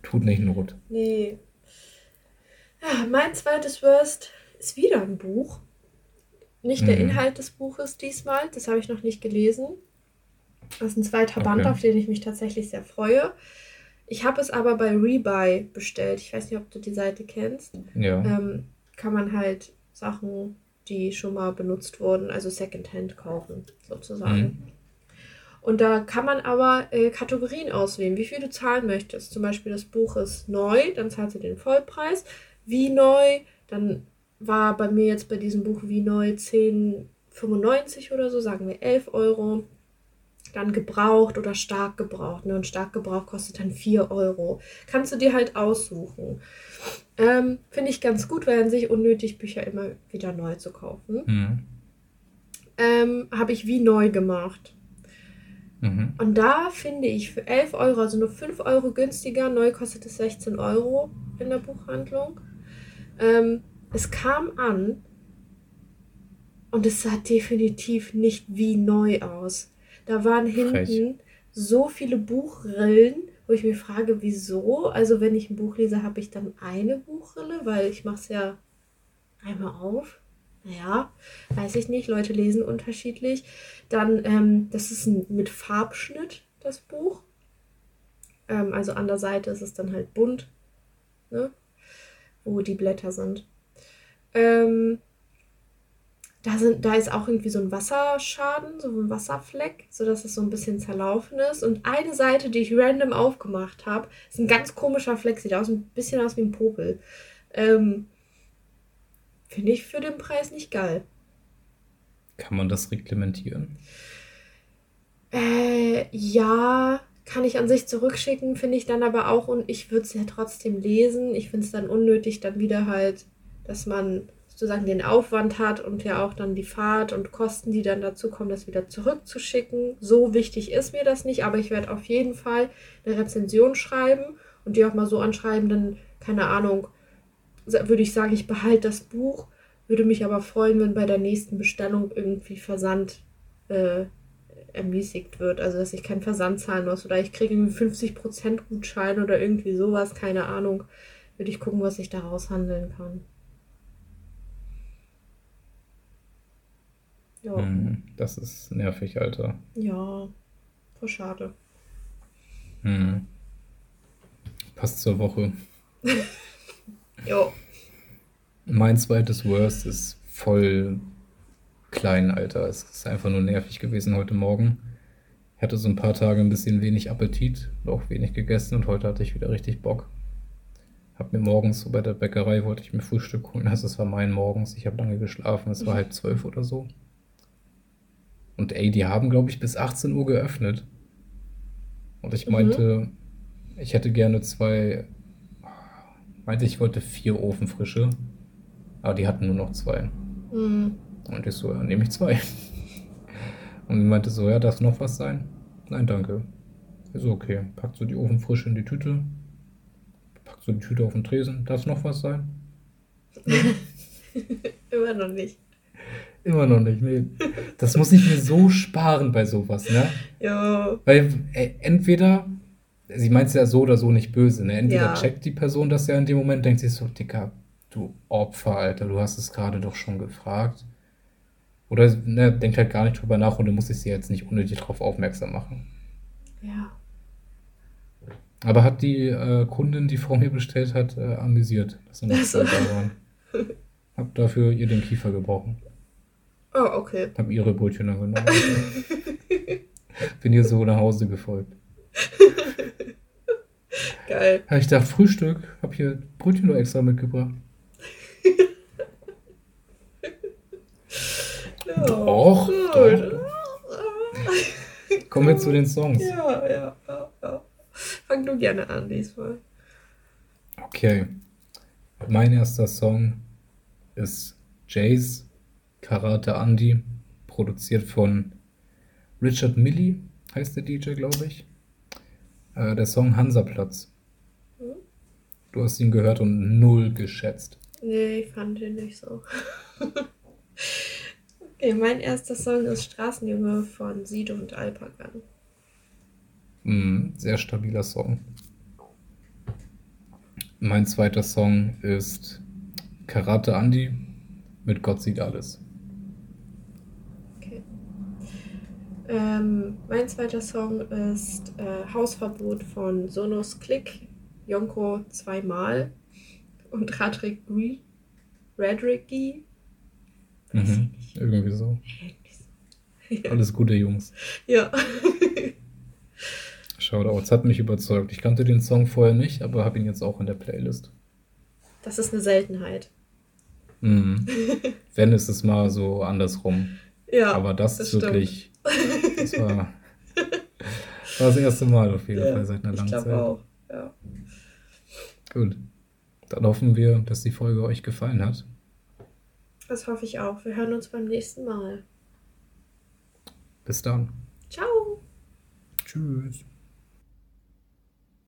Tut nicht Not. Nee. Ja, mein zweites Worst ist wieder ein Buch. Nicht der Mhm. Inhalt des Buches diesmal, das habe ich noch nicht gelesen. Das ist ein zweiter Band, Okay. auf den ich mich tatsächlich sehr freue. Ich habe es aber bei Rebuy bestellt. Ich weiß nicht, ob du die Seite kennst. Ja. Kann man halt Sachen, die schon mal benutzt wurden, also Secondhand kaufen, sozusagen. Mhm. Und da kann man aber Kategorien auswählen, wie viel du zahlen möchtest. Zum Beispiel das Buch ist neu, dann zahlst du den Vollpreis. Wie neu, dann war bei mir jetzt bei diesem Buch wie neu 10,95 oder so, sagen wir 11 Euro. Dann gebraucht oder stark gebraucht. Ne? Und stark gebraucht kostet dann 4 Euro. Kannst du dir halt aussuchen. Finde ich ganz gut, weil an sich unnötig Bücher immer wieder neu zu kaufen. Mhm. Habe ich wie neu gemacht. Mhm. Und da finde ich für 11 Euro, also nur 5 Euro günstiger, neu kostet es 16 Euro in der Buchhandlung. Es kam an und es sah definitiv nicht wie neu aus. Da waren Frech. hinten so viele Buchrillen, wo ich mich frage, wieso? Also wenn ich ein Buch lese, habe ich dann eine Buchrille, weil ich mache es ja einmal auf. Naja, weiß ich nicht. Leute lesen unterschiedlich. Dann, das ist mit Farbschnitt, das Buch. Also an der Seite ist es dann halt bunt, ne? Wo die Blätter sind. Ähm, da ist auch irgendwie so ein Wasserschaden, so ein Wasserfleck, sodass es so ein bisschen zerlaufen ist. Und eine Seite, die ich random aufgemacht habe, ist ein ganz komischer Fleck, sieht aus, ein bisschen aus wie ein Popel. Ähm, Finde ich für den Preis nicht geil. Kann man das reglementieren? Ja, kann ich an sich zurückschicken, finde ich dann aber auch und ich würde es ja trotzdem lesen. Ich finde es dann unnötig, dann wieder halt, dass man sozusagen den Aufwand hat und ja auch dann die Fahrt und Kosten, die dann dazu kommen, das wieder zurückzuschicken. So wichtig ist mir das nicht, aber ich werde auf jeden Fall eine Rezension schreiben und die auch mal so anschreiben, dann, keine Ahnung, würde ich sagen, ich behalte das Buch, würde mich aber freuen, wenn bei der nächsten Bestellung irgendwie Versand äh, ermäßigt wird. Also, dass ich keinen Versand zahlen muss. Oder ich kriege irgendwie 50% Gutschein oder irgendwie sowas. Keine Ahnung. Würde ich gucken, was ich da raushandeln kann. Ja, Mhm. Das ist nervig, Alter. ja, voll schade. Mhm. Passt zur Woche. Jo. Mein zweites Worst ist voll klein, Alter. Es ist einfach nur nervig gewesen heute Morgen. Ich hatte so ein paar Tage ein bisschen wenig Appetit und auch wenig gegessen und heute hatte ich wieder richtig Bock. Hab mir morgens so bei der Bäckerei wollte ich mir Frühstück holen. Also es war mein morgens. Ich habe lange geschlafen. Es war 11:30 oder so. Und ey, die haben, glaube ich, bis 18 Uhr geöffnet. Und ich Mhm. ich hätte gerne ich wollte 4 Ofenfrische, aber die hatten nur noch 2. Mhm. Und ich so, ja, nehme ich 2. Und sie meinte so, ja, darf noch was sein? Nein, danke. Ich so, okay. Packt so die Ofenfrische in die Tüte, packt so die Tüte auf den Tresen. Darf noch was sein? Nee, Immer noch nicht. immer noch nicht. Nee. Das muss ich mir so sparen bei sowas, ne? Jo. Weil entweder, sie meint es ja so oder so nicht böse, ne? Entweder Ja. checkt die Person das ja in dem Moment, denkt sich so, Dicker, du Opfer, Alter, du hast es gerade doch schon gefragt. Oder ne, denkt halt gar nicht drüber nach und du musst sie jetzt nicht unnötig drauf aufmerksam machen. Ja. Aber hat die Kundin, die vor mir bestellt hat, amüsiert, dass nur noch Also. 2 da waren. Hab dafür ihr den Kiefer gebrochen. Oh, okay. Hab ihre Brötchen dann genommen, Alter. Bin ihr so nach Hause gefolgt. Geil. Hab ich dachte, Frühstück, hab hier Brötchen nur extra mitgebracht. Ja, Doch, gut. doch. Kommen wir zu Gut. den Songs. Ja, ja, ja, ja. Fang du gerne an diesmal. Okay, mein erster Song ist Jays Karate Andy, produziert von Richard Millie, heißt der DJ, glaube ich. Der Song Hansaplatz. Hm? Du hast ihn gehört und null geschätzt. Nee, ich fand den nicht so. Okay, mein erster Song ist Straßenjunge von Sido und Alpagan. Sehr stabiler Song. Mein zweiter Song ist Karate Andi mit Gott sieht alles. Okay. Mein zweiter Song ist Hausverbot von Sonos Click, Yonko zweimal und Radrigi. Weiß ich nicht. Irgendwie so. Ja. Alles gute Jungs. Ja. Shoutouts, hat mich überzeugt. Ich kannte den Song vorher nicht, aber habe ihn jetzt auch in der Playlist. Das ist eine Seltenheit. Wenn ist es mal so andersrum. Ja, Aber das das ist wirklich, das war das erste Mal auf jeden Fall seit einer ich langen glaube Zeit. auch. Ja. Gut, dann hoffen wir, dass die Folge euch gefallen hat. Das hoffe ich auch. Wir hören uns beim nächsten Mal. Bis dann. Ciao. Tschüss.